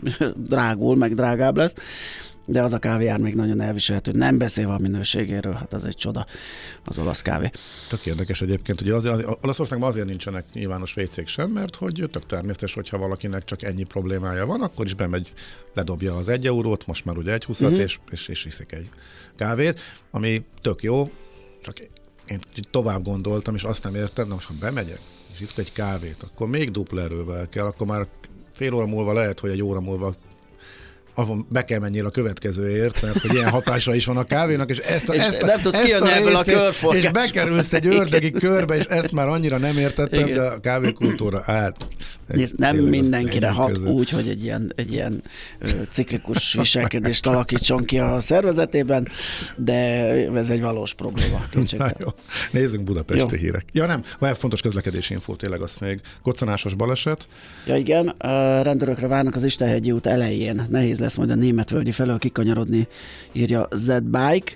D: drágul, meg drágább lesz, de az a kávéár még nagyon elviselhető. Nem beszélve a minőségéről, hát az egy csoda, az olasz kávé. Tök
E: érdekes egyébként, hogy az, az, Olaszországban azért nincsenek nyilvános vécék sem, mert hogy tök természetes, hogyha valakinek csak ennyi problémája van, akkor is bemegy, ledobja az egy eurót, most már ugye egy húszat, uh-huh. és, és, és iszik egy kávét, ami tök jó, csak én tovább gondoltam, és azt nem értem, de most ha bemegyek, és iszok egy kávét, akkor még dupla erővel kell, akkor már fél óra múlva lehet, hogy egy óra múlva avon be kell menjél a következőért, mert hogy ilyen hatása is van a kávénak, és ezt a,
D: és
E: ezt a,
D: nem tudsz
E: ezt a
D: ebből
E: részét,
D: a
E: és bekerülsz egy ördögi körbe, és ezt már annyira nem értettem, igen. de a kávékultúra át.
D: Nézd, nem mindenkire hat közül. Úgy, hogy egy ilyen, egy ilyen ö, ciklikus viselkedést alakítson ki a szervezetében, de ez egy valós probléma.
E: Jó. Nézzünk budapesti jó. hírek. Ja nem, van fontos közlekedési infó, tényleg azt még. Koccanásos baleset.
D: Ja igen, a rendőrökre várnak az Istenhegyi út elején. Nehéz lesz majd a Németvölgyi felől kikanyarodni, írja Z-Bike.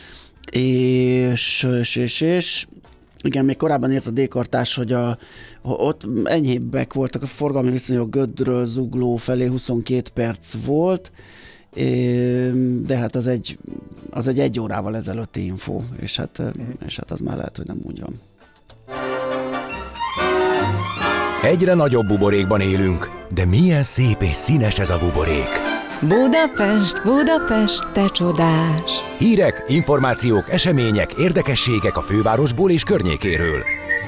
D: És, és, és, és igen, még korábban írt a D-kartás, hogy a, ott enyhébbek voltak a forgalmi viszonyok, Gödről Zugló felé huszonkét perc volt, de hát az egy, az egy egy órával ezelőtti info, és hát, és hát az már lehet, hogy nem úgy van.
A: Egyre nagyobb buborékban élünk, de milyen szép és színes ez a buborék.
B: Budapest, Budapest, te csodás!
A: Hírek, információk, események, érdekességek a fővárosból és környékéről.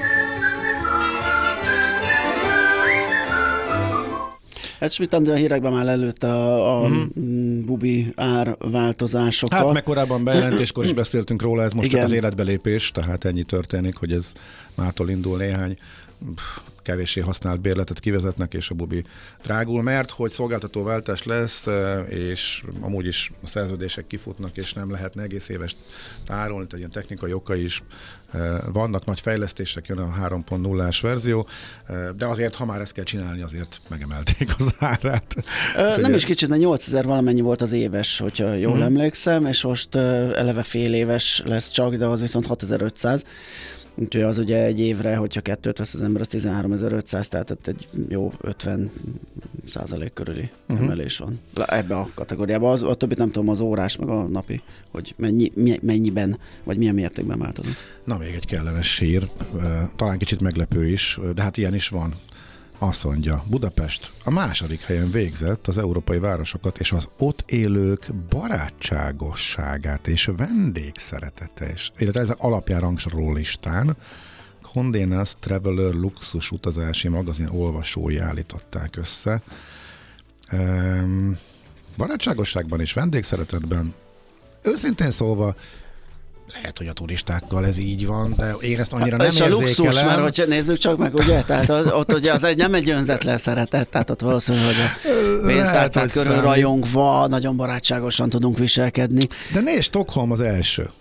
D: Hát Schmidt-Andi a hírekben már előtte a, a mm. bubi árváltozásokat.
E: Hát meg korábban bejelentéskor is beszéltünk róla, ez most igen. csak az életbelépés, tehát ennyi történik, hogy ez mától indul néhány kevéssé használt bérletet kivezetnek, és a bubi drágul, mert hogy szolgáltatóváltás lesz, és amúgy is a szerződések kifutnak, és nem lehetne egész éves tárolni, tehát ilyen technikai okai is vannak, nagy fejlesztések, jön a három pont nullás verzió, de azért, ha már ezt kell csinálni, azért megemelték az árát.
D: Ö, nem is kicsit, mert nyolcezer valamennyi volt az éves, hogyha jól hmm. emlékszem, és most eleve fél éves lesz csak, de az viszont hatezer-ötszáz. Úgyhogy az ugye egy évre, hogyha kettőt vesz az ember, az tizenháromezer-ötszáz, tehát egy jó ötven százalék körüli uh-huh. emelés van. Ebbe a kategóriában. Az, a többit nem tudom, az órás, meg a napi, hogy mennyi, mennyiben, vagy milyen mértékben változik.
E: Na, még egy kellemes sír, talán kicsit meglepő is, de hát ilyen is van. Azt mondja, Budapest a második helyen végzett az európai városokat és az ott élők barátságosságát és vendégszeretete is, illetve ezek alapján rangsoroló listán Condé Nast Traveler luxus utazási magazin olvasói állították össze. Ehm, barátságosságban és vendégszeretetben őszintén szólva lehet, hogy a turistákkal ez így van, de én ezt annyira nem érzékelem. És a luxus, mert hogyha nézzük csak meg, ugye, tehát ott ugye az egy nem egy önzetlen szeretet, tehát ott valószínűleg, hogy a pénztárcát körül rajongva, nagyon barátságosan tudunk viselkedni. De nézd, Stockholm az első.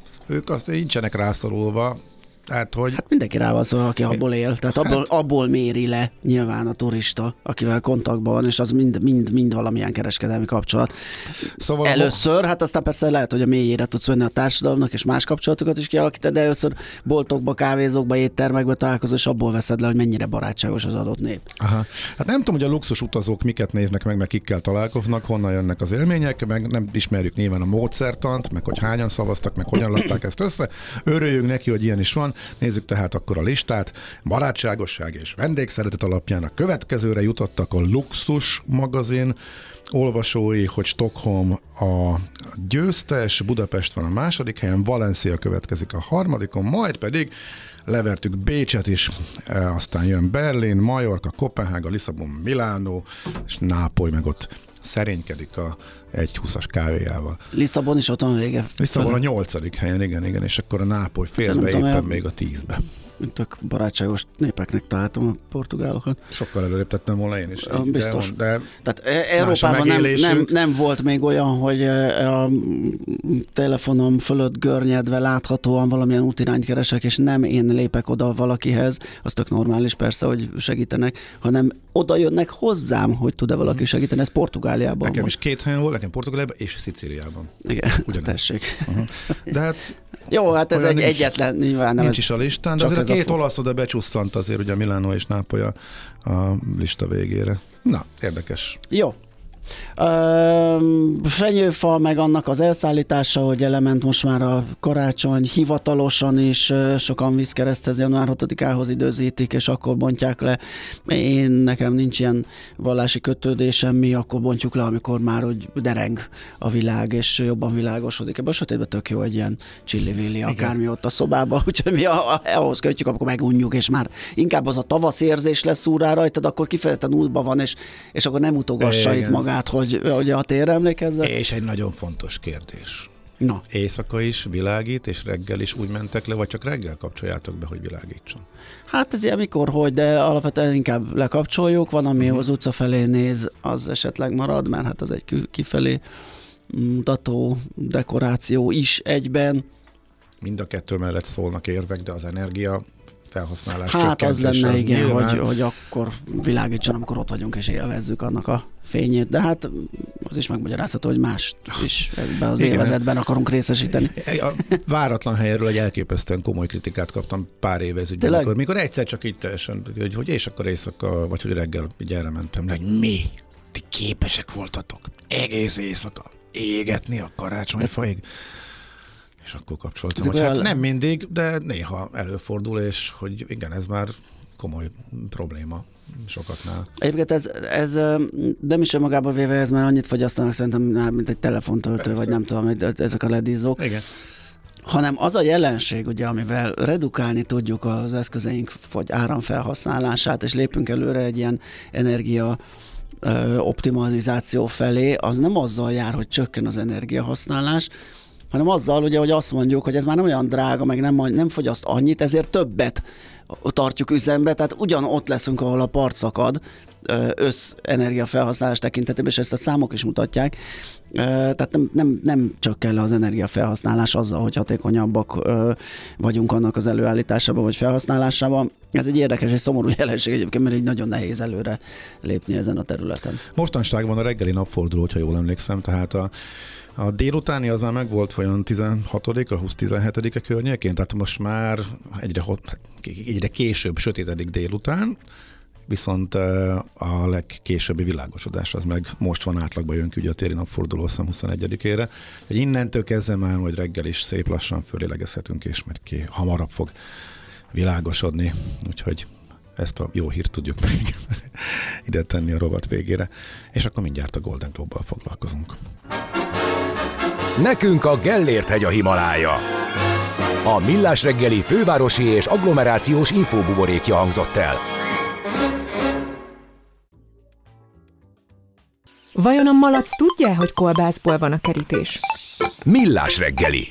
E: Ők azt nincsenek rászorulva, tehát, hogy...
D: Hát mindenki rá van szól, aki abból él. Tehát abból, hát... abból méri le nyilván a turista, akivel kontaktban van, és az mind, mind, mind valamilyen kereskedelmi kapcsolat. Szóval először, hát aztán persze lehet, hogy a mélyére tudsz venni a társadalomnak, és más kapcsolatokat is kialakítani, de először boltokba, kávézókba, éttermekbe találkozol, és abból veszed le, hogy mennyire barátságos az adott nép.
E: Aha. Hát nem tudom, hogy a luxus utazók miket néznek meg, meg kikkel találkoznak, honnan jönnek az élmények, meg nem ismerjük nyilván a módszertant, meg hogy hányan szavaztak, meg hogyan lakták ezt össze. Örüljünk neki, hogy ilyen is van. Nézzük tehát akkor a listát. Barátságosság és vendégszeretet alapján a következőre jutottak a Luxus magazin olvasói, hogy Stockholm a győztes, Budapest van a második helyen, Valencia következik a harmadikon, majd pedig levertük Bécset is, aztán jön Berlin, Majorka, Kopenhága, Lisszabon, Milánó, és Nápoly meg ott szerénykedik a egy húszas kávéjával.
D: Lisszabon is ott van vége.
E: Lisszabon a nyolcadik helyen, igen, igen, és akkor a Nápoly félbe éppen olyan, még a tízbe.
D: Tök barátságos népeknek találtam a portugálokat.
E: Sokkal előrébb tettem volna én is.
D: Így, biztos.
E: De, de
D: tehát Európában nem, nem, nem volt még olyan, hogy a telefonom fölött görnyedve láthatóan valamilyen útirányt keresek, és nem én lépek oda valakihez, az tök normális persze, hogy segítenek, hanem oda jönnek hozzám, hogy tud-e valaki segíteni. Ez Portugáliában
E: Nekem
D: van.
E: is két helyen volt, nekem Portugáliában és Szicíliában.
D: Igen, ugyanez. Tessék.
E: Uh-huh. De hát
D: jó, hát ez egy nincs, egyetlen, nyilván nem.
E: Nincs is a listán, de azért a két olasz oda becsusszant azért, ugye Milánó és Nápoly a, a lista végére. Na, érdekes.
D: Jó. Ö, fenyőfa, meg annak az elszállítása, hogy element most már a karácsony hivatalosan is sokan vízkereszthez január hatodikához időzítik, és akkor bontják le. Én nekem nincs ilyen vallási kötődésem, mi akkor bontjuk le, amikor már úgy dereng a világ, és jobban világosodik. Ebben a sötétben tök jó egy ilyen csillivilli, akármi ott a szobában, úgyhogy mi ahhoz kötjük, amikor megunjuk, és már inkább az a tavasz érzés lesz úrá rajtad, akkor kifejezetten útban van, és, és akkor nem utogassa itt magát, hogy, hogy a térre emlékezze.
E: És egy nagyon fontos kérdés.
D: Na.
E: Éjszaka is világít, és reggel is úgy mentek le, vagy csak reggel kapcsoljátok be, hogy világítson?
D: Hát ez ilyen mikor, hogy, de alapvetően inkább lekapcsoljuk. Van, ami uh-huh. az utca felé néz, az esetleg marad, mert hát az egy kifelé mutató dekoráció is egyben.
E: Mind a kettő mellett szólnak érvek, de az energia felhasználás
D: hát az lenne, igen,
E: nyilván...
D: hogy, hogy akkor világítson, amikor ott vagyunk és élvezzük annak a fényét, de hát az is megmagyarázható, hogy mást is ebben az élvezetben akarunk részesíteni.
E: A váratlan helyről egy elképesztően komoly kritikát kaptam pár éve ez ügyben, mikor, mikor egyszer csak itt teljesen, hogy, hogy és akkor éjszaka, vagy hogy reggel így erre mentem, hogy mi? Ti képesek voltatok egész éjszaka égetni a karácsonyfaig? És akkor kapcsoltam, hogy hát nem mindig, de néha előfordul, és hogy igen, ez már komoly probléma sokaknál.
D: Egyébként ez, ez nem is önmagában véve ez, mert annyit fogyasztanak szerintem már, mint egy telefontöltő, persze. Vagy nem tudom, ezek a ledízók. Igen. Hanem az a jelenség, ugye, amivel redukálni tudjuk az eszközeink vagy áramfelhasználását, és lépünk előre egy ilyen energia optimalizáció felé, az nem azzal jár, hogy csökken az energiahasználás, hanem azzal, ugye, hogy azt mondjuk, hogy ez már nem olyan drága, meg nem, nem fogyaszt annyit, ezért többet tartjuk üzembe, tehát ugyan ott leszünk, ahol a part szakad, össz energiafelhasználás tekintetében, és ezt a számok is mutatják. Tehát nem, nem, nem csökken le az energiafelhasználás azzal, hogy hatékonyabbak vagyunk annak az előállításában vagy felhasználásában. Ez egy érdekes és szomorú jelenség egyébként, mert így nagyon nehéz előre lépni ezen a területen.
E: Mostanság van a reggeli napforduló, ha jól emlékszem, tehát a A délutáni az már meg volt olyan tizenhatodika, húsz-tizenhetedike környékén, tehát most már egyre, egyre később sötétedik délután, viszont a legkésőbbi világosodás az meg most van átlagban jön ki, ugye a téli napforduló szám huszonegyedikére. Innentől kezdve már majd reggel is szép lassan fölélegezhetünk, és majd ki hamarabb fog világosodni, úgyhogy ezt a jó hírt tudjuk még ide tenni a rovat végére, és akkor mindjárt a Golden Globe-bal foglalkozunk.
A: Nekünk a Gellért-hegy a Himalája. A Millás reggeli fővárosi és agglomerációs infóbuborékja hangzott el.
B: Vajon a malac tudja, hogy kolbászból van a kerítés?
A: Millás reggeli.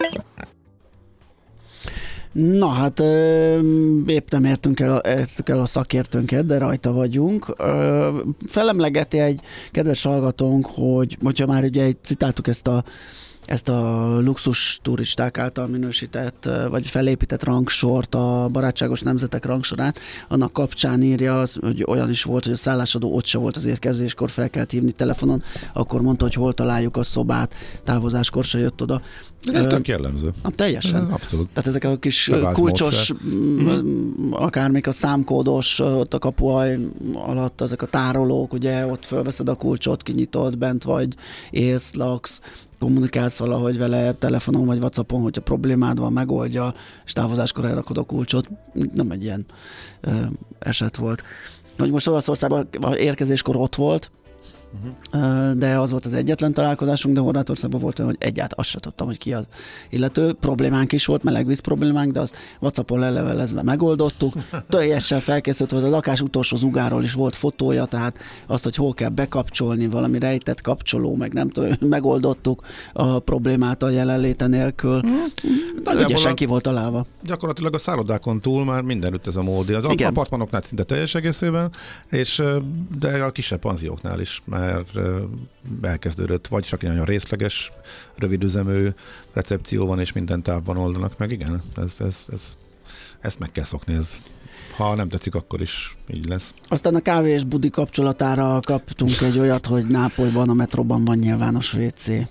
D: Na hát épp nem értünk el, értünk el a szakértőnket, de rajta vagyunk. Felemlegeti egy kedves hallgatónk, hogy hogyha már ugye citáltuk ezt a ezt a luxus turisták által minősített, vagy felépített rangsort, a barátságos nemzetek rangsorát, annak kapcsán írja, az, hogy olyan is volt, hogy a szállásadó ott se volt az érkezéskor, fel kellett hívni telefonon, akkor mondta, hogy hol találjuk a szobát, távozáskor se jött oda.
E: Ez tök jellemző.
D: Na, teljesen.
E: Ez abszolút.
D: Tehát ezek a kis
E: Bevált
D: kulcsos,
E: módszer.
D: akármik a számkódos, ott a kapuaj alatt, ezek a tárolók, ugye ott fölveszed a kulcsot, kinyitod, bent vagy, élsz, laksz, kommunikálsz valahogy vele telefonon vagy WhatsAppon, hogyha problémád van, megoldja, és távozáskor elrakod a kulcsot. Nem egy ilyen ö, eset volt. Hogy most Olaszországban érkezéskor ott volt, Uh-huh. de az volt az egyetlen találkozásunk, de Horvátországban volt olyan, hogy egyáltalán azt sem tudtam, hogy ki az illető. Problémánk is volt, melegvíz problémánk, de azt WhatsAppon lelevelezve megoldottuk. Teljesen felkészült volt, a lakás utolsó zugáról is volt fotója, tehát azt, hogy hol kell bekapcsolni, valami rejtett kapcsoló, meg nem tudom, megoldottuk a problémát a jelenléte nélkül. Uh-huh. Ügyesen ki volt találva.
E: Gyakorlatilag a szállodákon túl már mindenütt ez a módi. Az
D: Igen.
E: apartmanoknál szinte teljes egészében, és, de a kisebb panzióknál is mert elkezdődött, vagy csak egy nagyon részleges, rövidüzemű recepció van, és minden távban oldanak meg. Igen, ez, ez, ez, ezt meg kell szokni. Ez, ha nem tetszik, akkor is így lesz.
D: Aztán a kávé és budi kapcsolatára kaptunk egy olyat, hogy Nápolyban a metróban van nyilvános vé cé.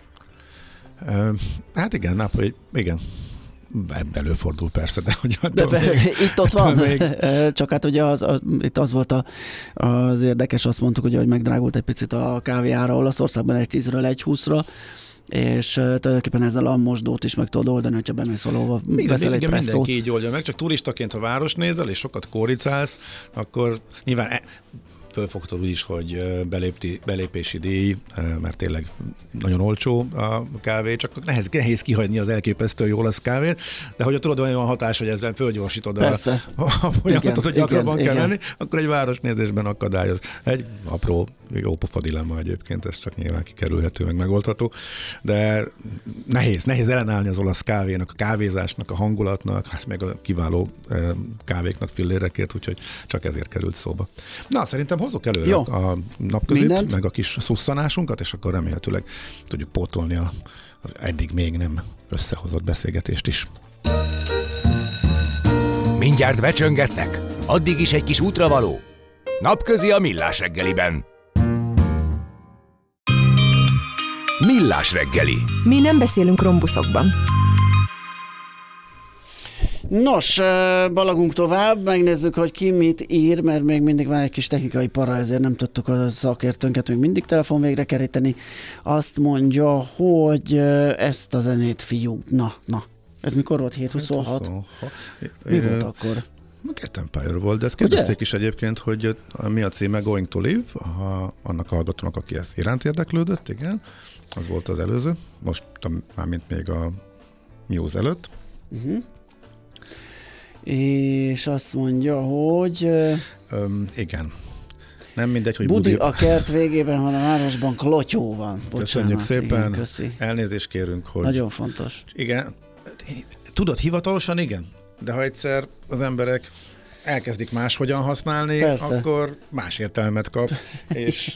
E: Hát igen, Nápoly, igen. Előfordul persze, de hogy
D: de be, még, itt ott van, még... csak hát ugye az, az, itt az volt a, az érdekes, azt mondtuk, ugye, hogy megdrágult egy picit a kávé ára Olaszországban egy tízről egy húszra, és tulajdonképpen ezzel a mosdót is meg tudod oldani, hogyha bemész valahova, veszel egy presszót.
E: Mindenki így oldja meg, csak turistaként, ha város nézel, és sokat kóricálsz, akkor nyilván e- fölfogtad úgy is, hogy belépti, belépési díj, mert tényleg nagyon olcsó a kávé, csak nehéz, nehéz kihagyni az elképesztő jó lesz kávét, de hogyha tudod, olyan hatás, hogy ezzel fölgyorsítod a, a folyamatot, hogy gyakrabban kell lenni, akkor egy városnézésben akadályoz. Egy apró jó pofa dilemma egyébként, ez csak nyilván kikerülhető, meg megoldható, de nehéz, nehéz ellenállni az olasz kávénak, a kávézásnak, a hangulatnak, hát meg a kiváló kávéknak fillérekért, úgyhogy csak ezért került szóba. Na, szerintem hozzuk előre Jó. a napközét, Mindent. meg a kis szusszanásunkat, és akkor remélhetőleg tudjuk pótolni a, az eddig még nem összehozott beszélgetést is.
A: Mindjárt becsöngetnek, addig is egy kis útravaló. Napközi a Millás reggeliben. Millás reggeli.
B: Mi nem beszélünk rombuszokban.
D: Nos, balagunk tovább, megnézzük, hogy ki mit ír, mert még mindig van egy kis technikai para, ezért nem tudtuk a szakértőnket még mindig telefon végre keríteni. Azt mondja, hogy ezt a zenét fiú, na, na, ez mikor volt? hét huszonhat? Mi volt akkor?
E: Cat Empire volt, de ezt kérdezték is egyébként, hogy mi a címe, Going to Live, ha annak a hallgatónak, aki ezt iránt érdeklődött, igen, az volt az előző, most mármint még a Muse előtt.
D: Uh-huh. És azt mondja, hogy...
E: Öm, igen. Nem mindegy, hogy
D: Budi.
E: Budi.
D: A kert végében van, a városban klotyó van. Bocsánat,
E: Köszönjük szépen.
D: Igen, köszi.
E: Elnézést kérünk, hogy...
D: Nagyon fontos.
E: Igen. Tudod, hivatalosan igen, de ha egyszer az emberek elkezdik máshogyan használni,
D: Persze.
E: akkor más értelmet kap, és...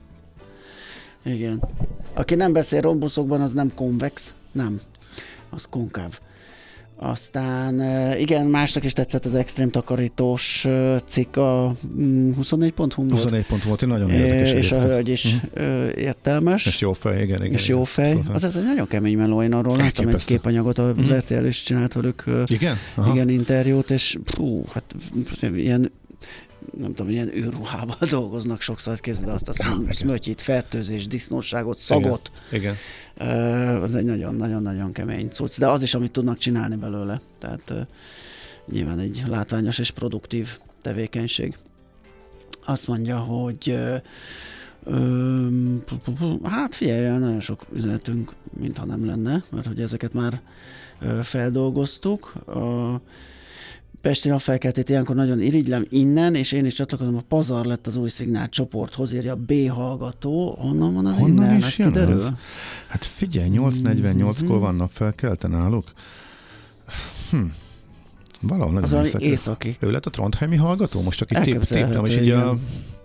D: Igen. Aki nem beszél rombuszokban, az nem konvex, nem, az konkáv. Aztán igen, másnak is tetszett az extrém takarítós cikk a huszonnégy pont hu volt.
E: huszonnégy pont volt, nagyon érdekes.
D: És a hölgy is
E: uh-huh.
D: értelmes.
E: És jó fej, igen. igen
D: és jó fej. Szóval az, az egy nagyon kemény meló, én arról láttam egy képanyagot, az uh-huh. er té el is csinált velük
E: igen?
D: igen, interjút, és hú, hát ilyen nem tudom, ilyen űrruhában dolgoznak sokszor, kezdve azt a szmötyit, fertőzés, disznóságot, szagot.
E: Igen.
D: Uh, az egy nagyon-nagyon-nagyon kemény cucc, de az is, amit tudnak csinálni belőle. Tehát uh, nyilván egy látványos és produktív tevékenység. Azt mondja, hogy uh, uh, hát figyelj, nagyon sok üzenetünk, mintha nem lenne, mert hogy ezeket már uh, feldolgoztuk. Uh, Pesti napfelkeltét ilyenkor nagyon irigylem innen, és én is csatlakozom, a pazar lett az új szignál csoporthoz, írja B hallgató. Honnan van az
E: Honnan
D: innen?
E: is jön az? Hát figyelj, nyolc negyvennyolckor mm-hmm. vannak felkelten náluk. Hm. Valahol nagyon
D: az
E: északi.
D: északi.
E: Ő lett a trondheimi hallgató? Most csak itt tippem, és így a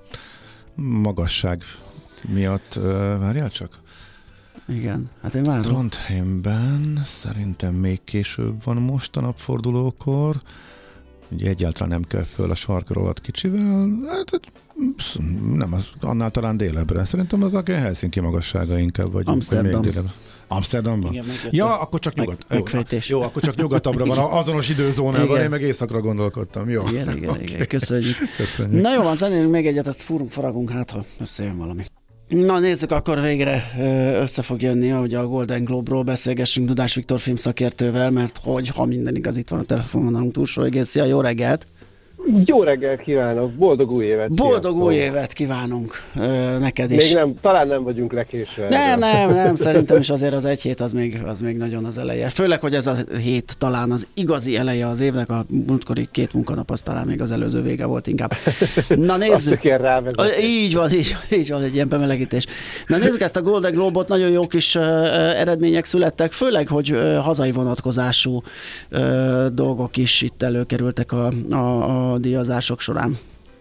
E: magasság miatt, uh, várjál csak.
D: Igen, hát én várom.
E: Trondheimben szerintem még később van most a napfordulókor. Ugye egyáltalán nem kell föl a sarkör alatt kicsivel. Hát, nem, az annál talán délebbre. Szerintem az a Helsinki magassága inkább, vagy
D: Amsterdam.
E: Még Amsterdamban?
D: Igen,
E: ja, akkor csak nyugat.
D: Meg,
E: jó, jó, akkor csak nyugatabbra van, azonos időzónában, igen. Én meg északra gondolkodtam. Jó.
D: Igen, igen, okay. igen. Köszönjük.
E: Köszönjük.
D: Na jó van, zenélünk még egyet, azt fúrunk, faragunk, hát ha összejön valami. Na nézzük, akkor végre össze fog jönni, hogy a Golden Globe-ról beszélgessünk Dudás Viktor filmszakértővel, mert hogy, ha minden igaz, itt van a telefonvonalunk túlsó egész. Szia, jó reggelt!
F: Jó reggelt kívánok, boldog új évet!
D: Boldog
F: sziasztok.
D: Új évet kívánunk ö, neked is.
F: Még nem, talán nem vagyunk lekésve.
D: Nem, nem, nem, szerintem is azért az egy hét az még, az még nagyon az eleje. Főleg, hogy ez a hét talán az igazi eleje az évnek, a múltkori két munkanap az talán még az előző vége volt inkább. Na nézzük. Így van, így, így van, egy ilyen bemelegítés. Na nézzük ezt a Golden Globe-ot, nagyon jó kis uh, eredmények születtek, főleg, hogy uh, hazai vonatkozású uh, dolgok is itt előkerültek a, a, a díjazások során.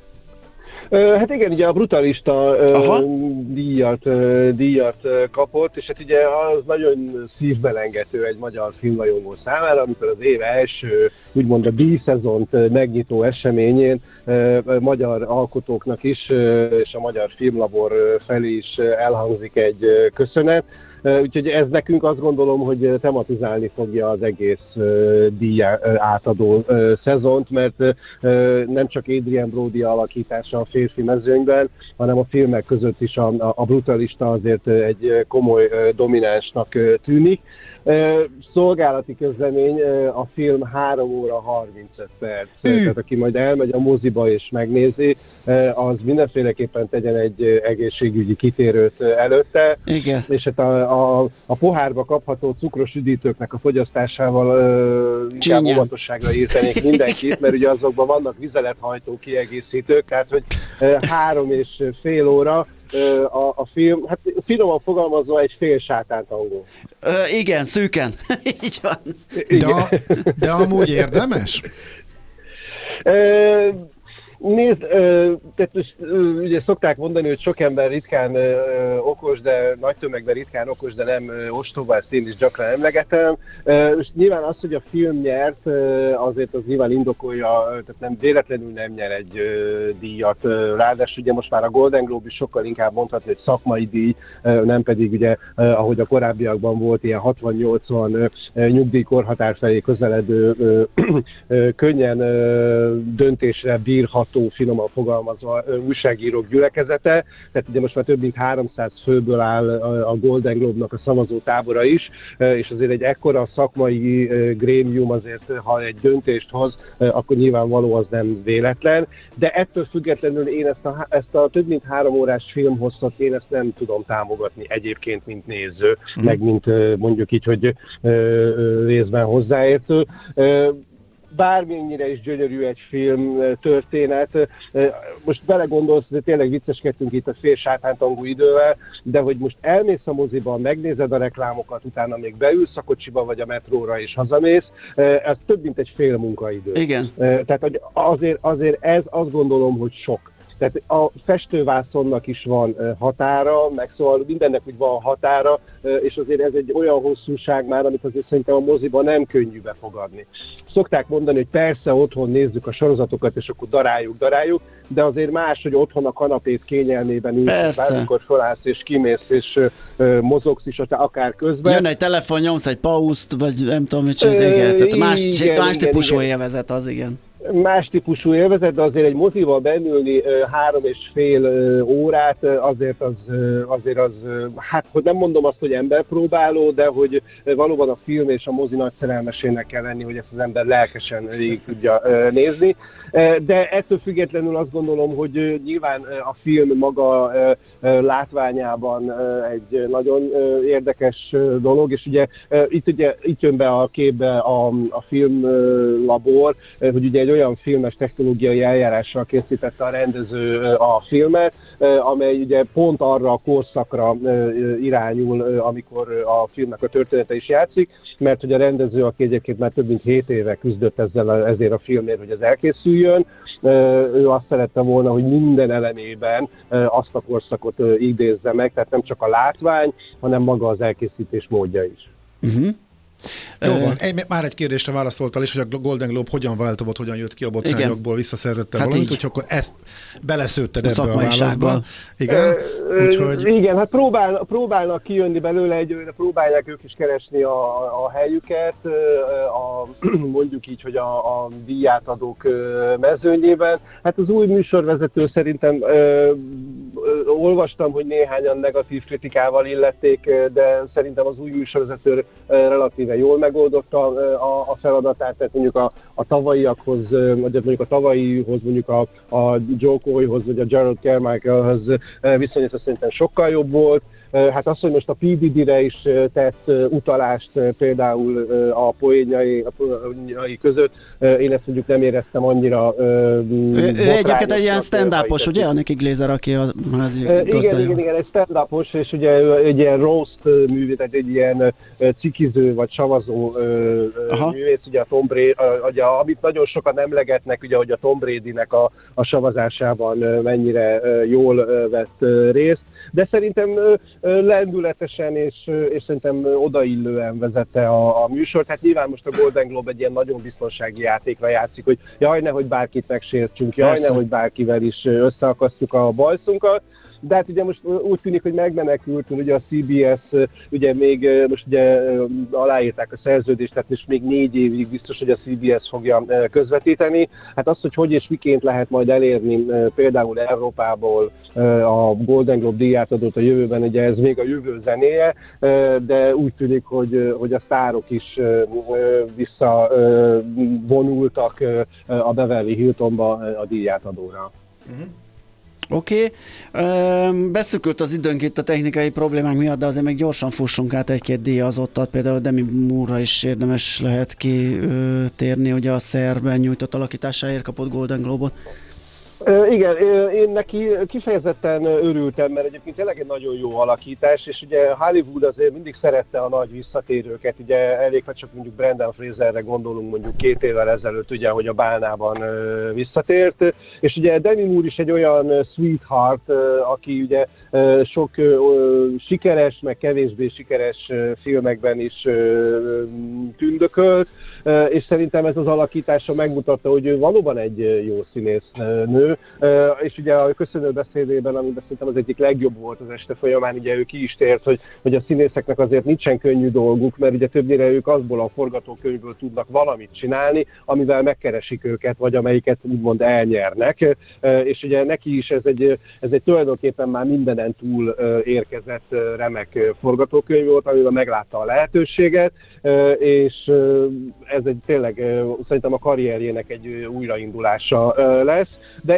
F: Hát igen, ugye a Brutalista díjat, díjat kapott, és hát ugye az nagyon szívbelengető egy magyar filmrajongó számára, amikor az év első, úgymond a díjszezont megnyitó eseményén magyar alkotóknak is, és a Magyar Filmlabor felé is elhangzik egy köszönet. Úgyhogy ez nekünk azt gondolom, hogy tematizálni fogja az egész díj átadó szezont, mert nem csak Adrien Brody alakítása a férfi mezőnyben, hanem a filmek között is a, a Brutalista azért egy komoly dominánsnak tűnik. Szolgálati közlemény, a film három óra harmincöt perc, tehát aki majd elmegy a moziba és megnézi, az mindenféleképpen tegyen egy egészségügyi kitérőt előtte.
D: Igen.
F: És hát a, a, a pohárba kapható cukros üdítőknek a fogyasztásával inkább óvatosságra írtenék mindenkit, mert ugye azokban vannak vizelethajtó kiegészítők, tehát hogy három és fél óra, A, a film, hát finoman fogalmazva egy fél sátántangó.
D: Ö, igen, szűken. Így van.
E: De, de amúgy érdemes?
F: Ö, Nézd, ö, tehát ö, ugye szokták mondani, hogy sok ember ritkán ö, okos, de nagy tömegben ritkán okos, de nem ö, ostoba, ezt én is gyakran emlegetem. Ö, és nyilván az, hogy a film nyert, ö, azért az nyilván indokolja, tehát nem véletlenül nem nyer egy ö, díjat. Ö, ráadásul ugye most már a Golden Globe is sokkal inkább mondhatni, hogy szakmai díj, ö, nem pedig ugye, ö, ahogy a korábbiakban volt, ilyen hatvan-nyolcvan ö, nyugdíjkorhatár felé közeledő, ö, ö, könnyen ö, döntésre bírhat, finoman fogalmazva újságírók gyülekezete, tehát ugye most már több mint háromszáz főből áll a Golden Globe-nak a szavazó tábora is, és azért egy ekkora szakmai grémium azért, ha egy döntést hoz, akkor nyilvánvaló az nem véletlen, de ettől függetlenül én ezt a, ezt a több mint három órás filmhosszat én ezt nem tudom támogatni egyébként, mint néző, mm. meg mint mondjuk így, hogy részben hozzáértő. bármennyire is gyönyörű egy film történet, most belegondolsz, de tényleg vicceskedtünk itt a fél sátántangú idővel, de hogy most elmész a moziban, megnézed a reklámokat, utána még beülsz a kocsiba vagy a metróra és hazamész, ez több mint egy fél munkaidő.
D: Igen.
F: Tehát azért, azért ez azt gondolom, hogy sok. Tehát a festővászonnak is van határa, meg szóval mindennek úgy van határa, és azért ez egy olyan hosszúság már, amit azért szerintem a moziban nem könnyű befogadni. Szokták mondani, hogy persze otthon nézzük a sorozatokat, és akkor daráljuk, daráljuk, de azért más, hogy otthon a kanapét kényelmében ülsz, bármikor felállsz és kimész, és uh, mozogsz is akár közben.
D: Jön egy telefon, nyomsz egy pauszt, vagy nem tudom, mit csinálni. Más, igen, más igen, típusú igen. élvezet az, igen.
F: Más típusú élvezet, de azért egy mozival bennülni uh, három és fél uh, órát, uh, azért az, uh, azért az uh, hát hogy nem mondom azt, hogy emberpróbáló, de hogy uh, valóban a film és a mozi nagy szerelmesének kell lenni, hogy ezt az ember lelkesen végig tudja uh, nézni. Uh, de ettől függetlenül azt gondolom, hogy uh, nyilván uh, a film maga uh, uh, látványában uh, egy nagyon uh, érdekes uh, dolog, és ugye uh, itt, ugye itt jön be a képbe a, a filmlabor, uh, hogy ugye egy olyan filmes technológiai eljárással készítette a rendező a filmet, amely ugye pont arra a korszakra irányul, amikor a filmnek a története is játszik, mert hogy a rendező, aki egyébként már több mint hét éve küzdött ezzel, ezért a filmért, hogy ez elkészüljön, ő azt szerette volna, hogy minden elemében azt a korszakot idézze meg, tehát nem csak a látvány, hanem maga az elkészítés módja is.
D: Uh-huh.
G: Jó van, egy, már egy kérdésre válaszoltál is, hogy a Golden Globe hogyan változott, hogyan jött ki a botrányokból, visszaszerzette hát valamit, úgyhogy akkor ezt beleszőtted ebbe a válaszba. Igen,
F: úgyhogy... igen, hát próbál, próbálnak kijönni belőle, egyőre próbálják ők is keresni a, a helyüket, a, mondjuk így, hogy a, a díjátadók mezőnyében. Hát az új műsorvezető szerintem ö, ö, olvastam, hogy néhányan negatív kritikával illették, de szerintem az új műsorvezető relatíve jól megoldotta a, a feladatát, tehát mondjuk a, a tavalyiakhoz, vagy mondjuk a tavalyihoz, mondjuk a, a Joe Coyhoz, vagy a Gerald Carmichaelhez viszonyítva szerintem sokkal jobb volt. Hát az, hogy most a pé dé dé-re is tett utalást például a poénjai, a poénjai között, én ezt mondjuk nem éreztem annyira ő,
D: ő egyébként egy ilyen stand-upos, ugye? A Nicky Glazer, aki a házi
F: igen, igen, igen, egy stand-upos, és ugye egy ilyen roast művész, tehát egy ilyen cikiző vagy savazó Aha. művész, ugye a Tom Brady, ugye, amit nagyon sokan emlegetnek, ugye, hogy a Tom Brady-nek a, a savazásában mennyire jól vett részt, de szerintem lendületesen és, és szerintem odaillően vezette a, a műsort. Hát nyilván most a Golden Globe egy ilyen nagyon biztonsági játékra játszik, hogy jaj, nehogy bárkit megsértsünk, jaj, Persze. nehogy bárkivel is összeakasztjuk a bajszunkat. De hát ugye most úgy tűnik, hogy megmenekültünk, ugye a cé bé es ugye még most ugye aláírták a szerződést, tehát most még négy évig biztos, hogy a cé bé es fogja közvetíteni. Hát az, hogy hogy és miként lehet majd elérni például Európából a Golden Globe díjátadót a jövőben, ugye ez még a jövő zenéje, de úgy tűnik, hogy, hogy a sztárok is visszavonultak a Beverly Hiltonba a díjátadóra.
D: Uh-huh. Oké, okay. Beszűkült az időnk itt a technikai problémák miatt, de azért még gyorsan fussunk át egy-két díjazottat, például Demi Moore-ra is érdemes lehet kitérni, ugye a Szerben nyújtott alakításáért kapott Golden Globe-ot.
F: Igen, én neki kifejezetten örültem, mert egyébként tényleg egy nagyon jó alakítás, és ugye Hollywood azért mindig szerette a nagy visszatérőket, ugye elég, ha csak mondjuk Brendan Fraserre gondolunk mondjuk két évvel ezelőtt, ugye, hogy a Bálnában visszatért, és ugye Demi Moore is egy olyan sweetheart, aki ugye sok sikeres, meg kevésbé sikeres filmekben is tündökölt, és szerintem ez az alakítása megmutatta, hogy ő valóban egy jó színész nő, és ugye a köszönőbeszédében, amiben szerintem az egyik legjobb volt az este folyamán, ugye ő ki is tért, hogy, hogy a színészeknek azért nincsen könnyű dolguk, mert ugye többnyire ők azból a forgatókönyvből tudnak valamit csinálni, amivel megkeresik őket, vagy amelyiket úgymond elnyernek, és ugye neki is ez egy, ez egy tulajdonképpen már mindenen túl érkezett remek forgatókönyv volt, amivel meglátta a lehetőséget, és ez egy tényleg szerintem a karrierjének egy újraindulása lesz, de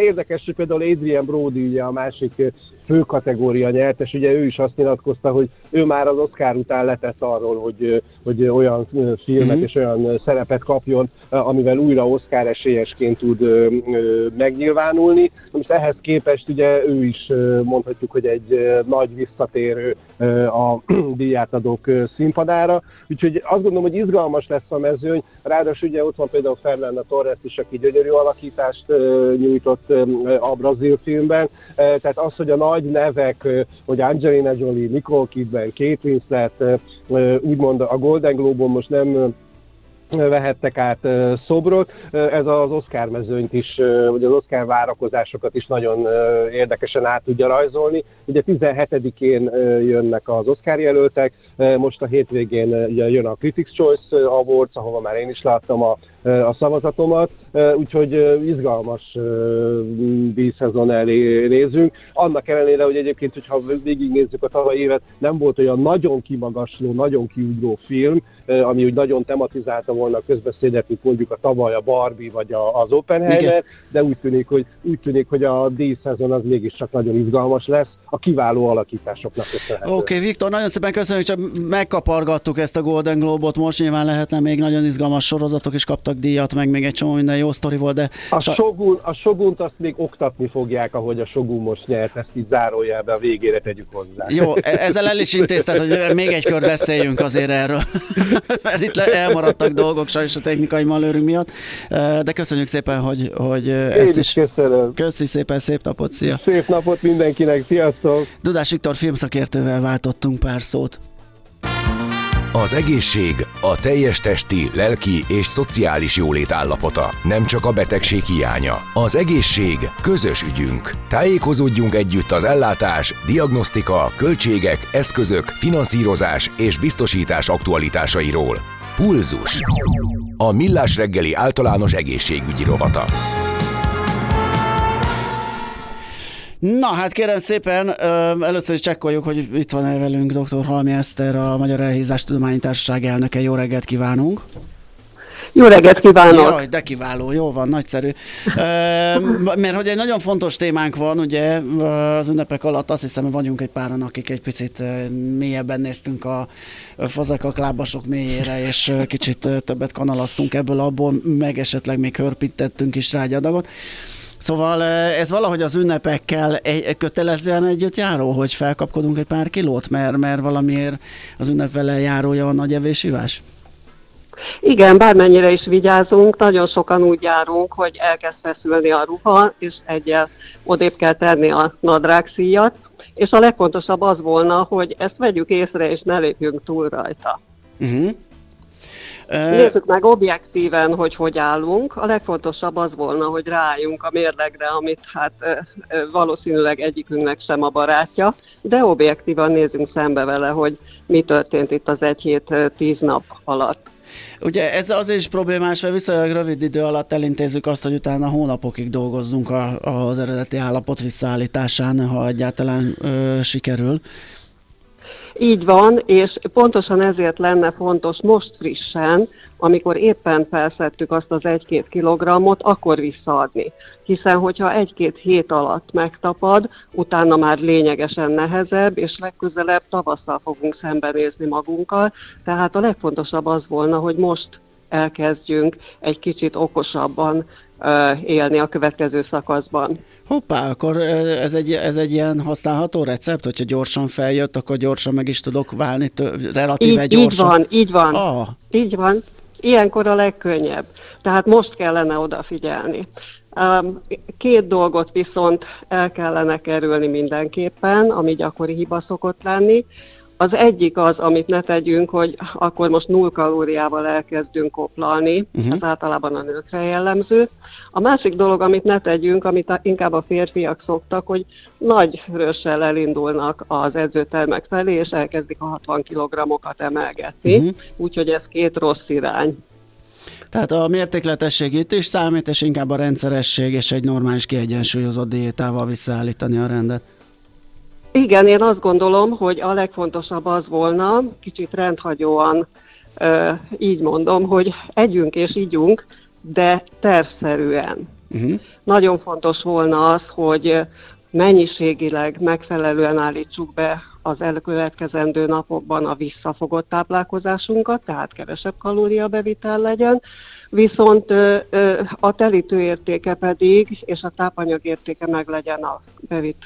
F: érdekes, hogy például Adrien Brody ugye a másik fő kategória nyertes, ugye ő is azt nyilatkozta, hogy ő már az Oscar után letett arról, hogy, hogy olyan filmet mm-hmm. és olyan szerepet kapjon, amivel újra Oscar esélyesként tud megnyilvánulni. Most ehhez képest ugye ő is mondhatjuk, hogy egy nagy visszatérő a díjátadók színpadára. Úgyhogy azt gondolom, hogy izgalmas lesz a mezőny. Ráadásul ugye ott van például Fernanda Torres is, aki gyönyörű alakítást nyújtott a brazil filmben. Tehát az, hogy a nagy nevek, hogy Angelina Jolie, Nicole Kidman, Kate Winslet, úgymond a Golden Globe-on most nem vehettek át szobrot. Ez az Oscar mezőnyt is, vagy az Oscar várakozásokat is nagyon érdekesen át tudja rajzolni. Ugye tizenhetedikén jönnek az Oscar jelöltek, most a hétvégén jön a Critics' Choice Awards, ahova már én is láttam a, a szavazatomat, úgyhogy izgalmas díjszezon elé nézünk. Annak ellenére, hogy egyébként, hogyha végignézzük a tavalyi évet, nem volt olyan nagyon kimagasló, nagyon kiugró film, ami úgy nagyon tematizálta volna a közbeszédet, mint mondjuk a tavaly a Barbie vagy a, az Oppenheimer, igen. De úgy tűnik, hogy, úgy tűnik, hogy a díjszezon az mégiscsak nagyon izgalmas lesz, a kiváló alakításoknak köszönhetően.
D: Oké, okay, Viktor, nagyon szépen köszönjük, csak megkapargattuk ezt a Golden Globe-ot, most nyilván lehetne még nagyon izgalmas sorozatok is kaptak díjat, meg még egy csomó minden jó sztori volt, de...
F: A, Shogun, a Shogunt azt még oktatni fogják, ahogy a Shogun most nyert, ezt így zárójelbe a végére tegyük hozzá.
D: Jó, ezzel el is intézted, hogy még egy kör beszéljünk azért erről, mert itt elmaradtak dolgok sajnos a technikai malőrünk miatt, de köszönjük szépen, hogy, hogy ezt
F: Én is köszönöm.
D: Köszi szépen, szép napot, szia!
F: Szép napot mindenkinek, sziasztok!
D: Dudás Viktor filmszakértővel váltottunk pár szót.
A: Az egészség a teljes testi, lelki és szociális jólét állapota, nem csak a betegség hiánya. Az egészség közös ügyünk. Tájékozódjunk együtt az ellátás, diagnosztika, költségek, eszközök, finanszírozás és biztosítás aktualitásairól. Pulzus. A Millás reggeli általános egészségügyi rovata.
D: Na hát kérem szépen, először is csekkoljuk, hogy itt van-e velünk dr. Halmi Eszter, a Magyar Elhízás Tudományi Társaság elnöke. Jó reggelt kívánunk!
H: Jó reggelt kívánok!
D: Jaj, de kiváló, jó van, nagyszerű. Mert hogy egy nagyon fontos témánk van, ugye az ünnepek alatt azt hiszem, hogy vagyunk egy páran, akik egy picit mélyebben néztünk a fazekak lábasok mélyére, és kicsit többet kanalaztunk ebből abból, meg esetleg még hörpítettünk is rá egy adagot. Szóval ez valahogy az ünnepekkel egy, kötelezően együtt járó, hogy felkapkodunk egy pár kilót, mert, mert valamiért az ünnep vele járója a nagy evésivás?
H: Igen, bármennyire is vigyázunk, nagyon sokan úgy járunk, hogy elkezd feszülni a ruha, és egyel odébb kell tenni a nadrágszíjat, és a legfontosabb az volna, hogy ezt vegyük észre, és ne lépjünk túl rajta. Uh-huh. Nézzük meg objektíven, hogy hogy állunk. A legfontosabb az volna, hogy ráálljunk a mérlegre, amit hát valószínűleg egyikünknek sem a barátja, de objektívan nézzünk szembe vele, hogy mi történt itt az egy hét, tíz nap alatt.
D: Ugye ez azért is problémás, mert viszonylag rövid idő alatt elintézzük azt, hogy utána hónapokig dolgozzunk a, az eredeti állapot visszaállításán, ha egyáltalán ö, sikerül.
H: Így van, és pontosan ezért lenne fontos most frissen, amikor éppen felszedtük azt az egy-két kilogrammot, akkor visszaadni. Hiszen, hogyha egy-két hét alatt megtapad, utána már lényegesen nehezebb, és legközelebb tavasszal fogunk szembenézni magunkkal. Tehát a legfontosabb az volna, hogy most elkezdjünk egy kicsit okosabban uh, élni a következő szakaszban.
D: Hoppá, akkor ez egy, ez egy ilyen használható recept, hogyha gyorsan feljött, akkor gyorsan meg is tudok válni, tő, relatíve
H: így,
D: gyorsan.
H: Így van, így van,
D: ah.
H: így van. Ilyenkor a legkönnyebb. Tehát most kellene odafigyelni. Két dolgot viszont el kellene kerülni mindenképpen, ami gyakori hiba szokott lenni. Az egyik az, amit ne tegyünk, hogy akkor most null kalóriával elkezdünk koplalni, uh-huh. ez általában a nőkre jellemző. A másik dolog, amit ne tegyünk, amit a, inkább a férfiak szoktak, hogy nagy rössel elindulnak az edzőtermek felé, és elkezdik a hatvan kilogrammokat emelgetni, uh-huh. úgyhogy ez két rossz irány.
D: Tehát a mértékletesség itt is számít, és inkább a rendszeresség és egy normális kiegyensúlyozott diétával visszaállítani a rendet.
H: Igen, én azt gondolom, hogy a legfontosabb az volna, kicsit rendhagyóan így mondom, hogy együnk és ígyunk, de tervszerűen. Uh-huh. Nagyon fontos volna az, hogy mennyiségileg megfelelően állítsuk be az elkövetkezendő napokban a visszafogott táplálkozásunkat, tehát kevesebb kalóriabevitel legyen, viszont a telítő értéke pedig, és a tápanyag értéke meg legyen a bevitt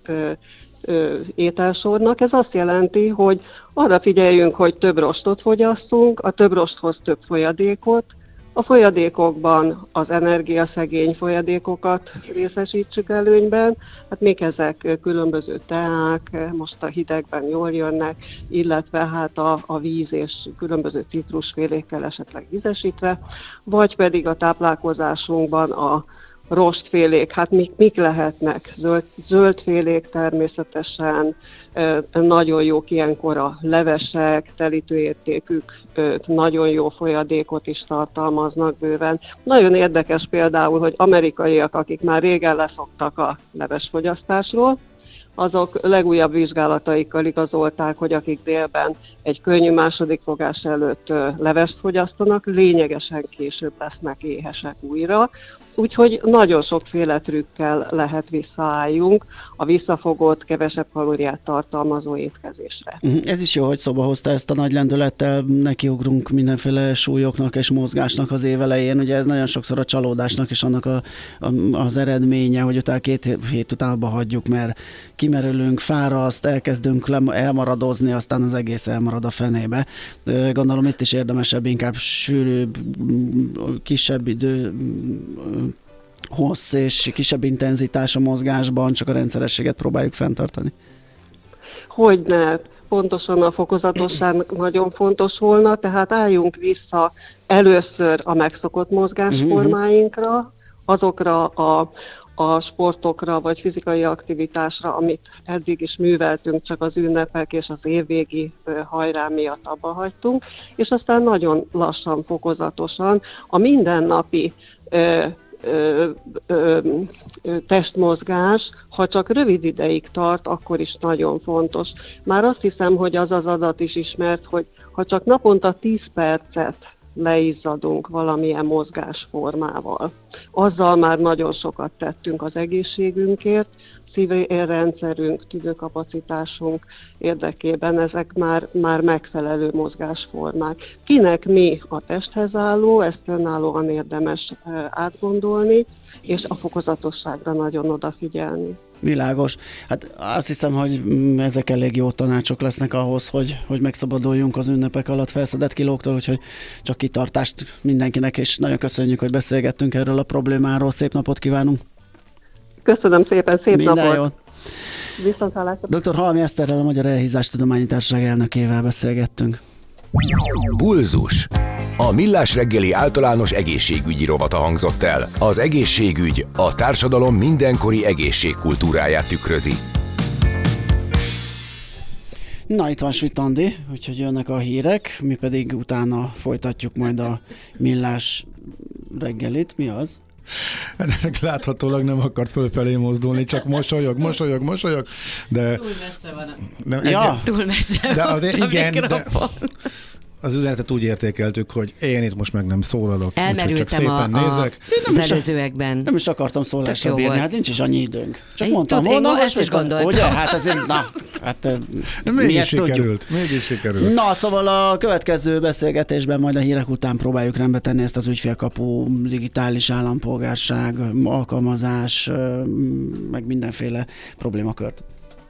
H: ételsornak. Ez azt jelenti, hogy arra figyeljünk, hogy több rostot fogyasszunk, a több rosthoz több folyadékot, a folyadékokban az energiaszegény folyadékokat részesítsük előnyben, hát még ezek különböző teák, most a hidegben jól jönnek, illetve hát a, a víz és különböző citrusfélékkel esetleg ízesítve, vagy pedig a táplálkozásunkban a rostfélék, hát mik, mik lehetnek? Zöld, zöldfélék természetesen, nagyon jók ilyenkor a levesek, telítőértékük, nagyon jó folyadékot is tartalmaznak bőven. Nagyon érdekes például, hogy amerikaiak, akik már régen leszoktak a levesfogyasztásról, azok legújabb vizsgálataikkal igazolták, hogy akik délben egy könnyű második fogás előtt levest fogyasztanak, lényegesen később lesznek éhesek újra. Úgyhogy nagyon sokféle trükkel lehet visszaálljunk a visszafogott, kevesebb kalóriát tartalmazó étkezésre.
D: Ez is jó, hogy szóba hozta ezt a nagy lendülettel, nekiugrunk mindenféle súlyoknak és mozgásnak az év elején. Ugye ez nagyon sokszor a csalódásnak és annak a, a, az eredménye, hogy utána két hét után abba hagyjuk, mert kimerülünk, fáraszt, elkezdünk elmaradozni, aztán az egész elmarad a fenébe. Gondolom itt is érdemesebb, inkább sűrűbb, kisebb idő hossz és kisebb intenzitás a mozgásban, csak a rendszerességet próbáljuk fenntartani.
H: Hogyne, pontosan a fokozatosság nagyon fontos volna, tehát álljunk vissza először a megszokott mozgásformáinkra, azokra a, a sportokra vagy fizikai aktivitásra, amit eddig is műveltünk, csak az ünnepek és az évvégi hajrá miatt abba hagytunk, és aztán nagyon lassan, fokozatosan a mindennapi ö, Ö, ö, ö, testmozgás, ha csak rövid ideig tart, akkor is nagyon fontos. Már azt hiszem, hogy az az adat is ismert, hogy ha csak naponta tíz percet leizzadunk valamilyen mozgásformával, azzal már nagyon sokat tettünk az egészségünkért, szívérrendszerünk, tüdőkapacitásunk érdekében, ezek már, már megfelelő mozgásformák. Kinek mi a testhez álló, ezt önállóan érdemes átgondolni, és a fokozatosságra nagyon odafigyelni.
D: Világos. Hát azt hiszem, hogy ezek elég jó tanácsok lesznek ahhoz, hogy, hogy megszabaduljunk az ünnepek alatt felszedett kilóktól, úgyhogy csak kitartást mindenkinek, és nagyon köszönjük, hogy beszélgettünk erről a problémáról. Szép napot kívánunk!
H: Köszönöm szépen, szép
D: Minden
H: napot!
D: Jót.
H: Viszontlátásra!
D: doktor Halmi Eszterrel, a Magyar Elhízástudományi Társaság elnökével beszélgettünk.
A: Pulzus. A Millás reggeli általános egészségügyi rovata hangzott el. Az egészségügy a társadalom mindenkori egészségkultúráját tükrözi.
D: Na, itt van Schmidt Andi, úgyhogy jönnek a hírek, mi pedig utána folytatjuk majd a Millás reggelit. Mi az?
G: Ennek láthatólag nem akart fölfelé mozdulni, csak mosolyog, mosolyog, mosolyog, de...
I: Túl messze van.
G: Nem,
D: ja.
G: egy...
I: Túl messze
G: de
I: van
G: azért,
I: a
G: igen,
I: mikrofon.
G: De az üzenetet úgy értékeltük, hogy én itt most meg nem szólalok.
I: Elmerültem
G: csak szépen
I: a,
G: nézek.
I: a, az előzőekben.
D: Nem is akartam szólásra bírni, hát nincs is annyi időnk. Csak
I: én
D: mondtam
I: tud,
D: volna,
I: én ezt is gondoltam.
D: Ugye? Hát azért, na, hát
G: mégis sikerült, mégis sikerült.
D: Na, szóval a következő beszélgetésben majd a hírek után próbáljuk rendbe tenni ezt az ügyfélkapu, digitális állampolgárság, alkalmazás, meg mindenféle problémakört.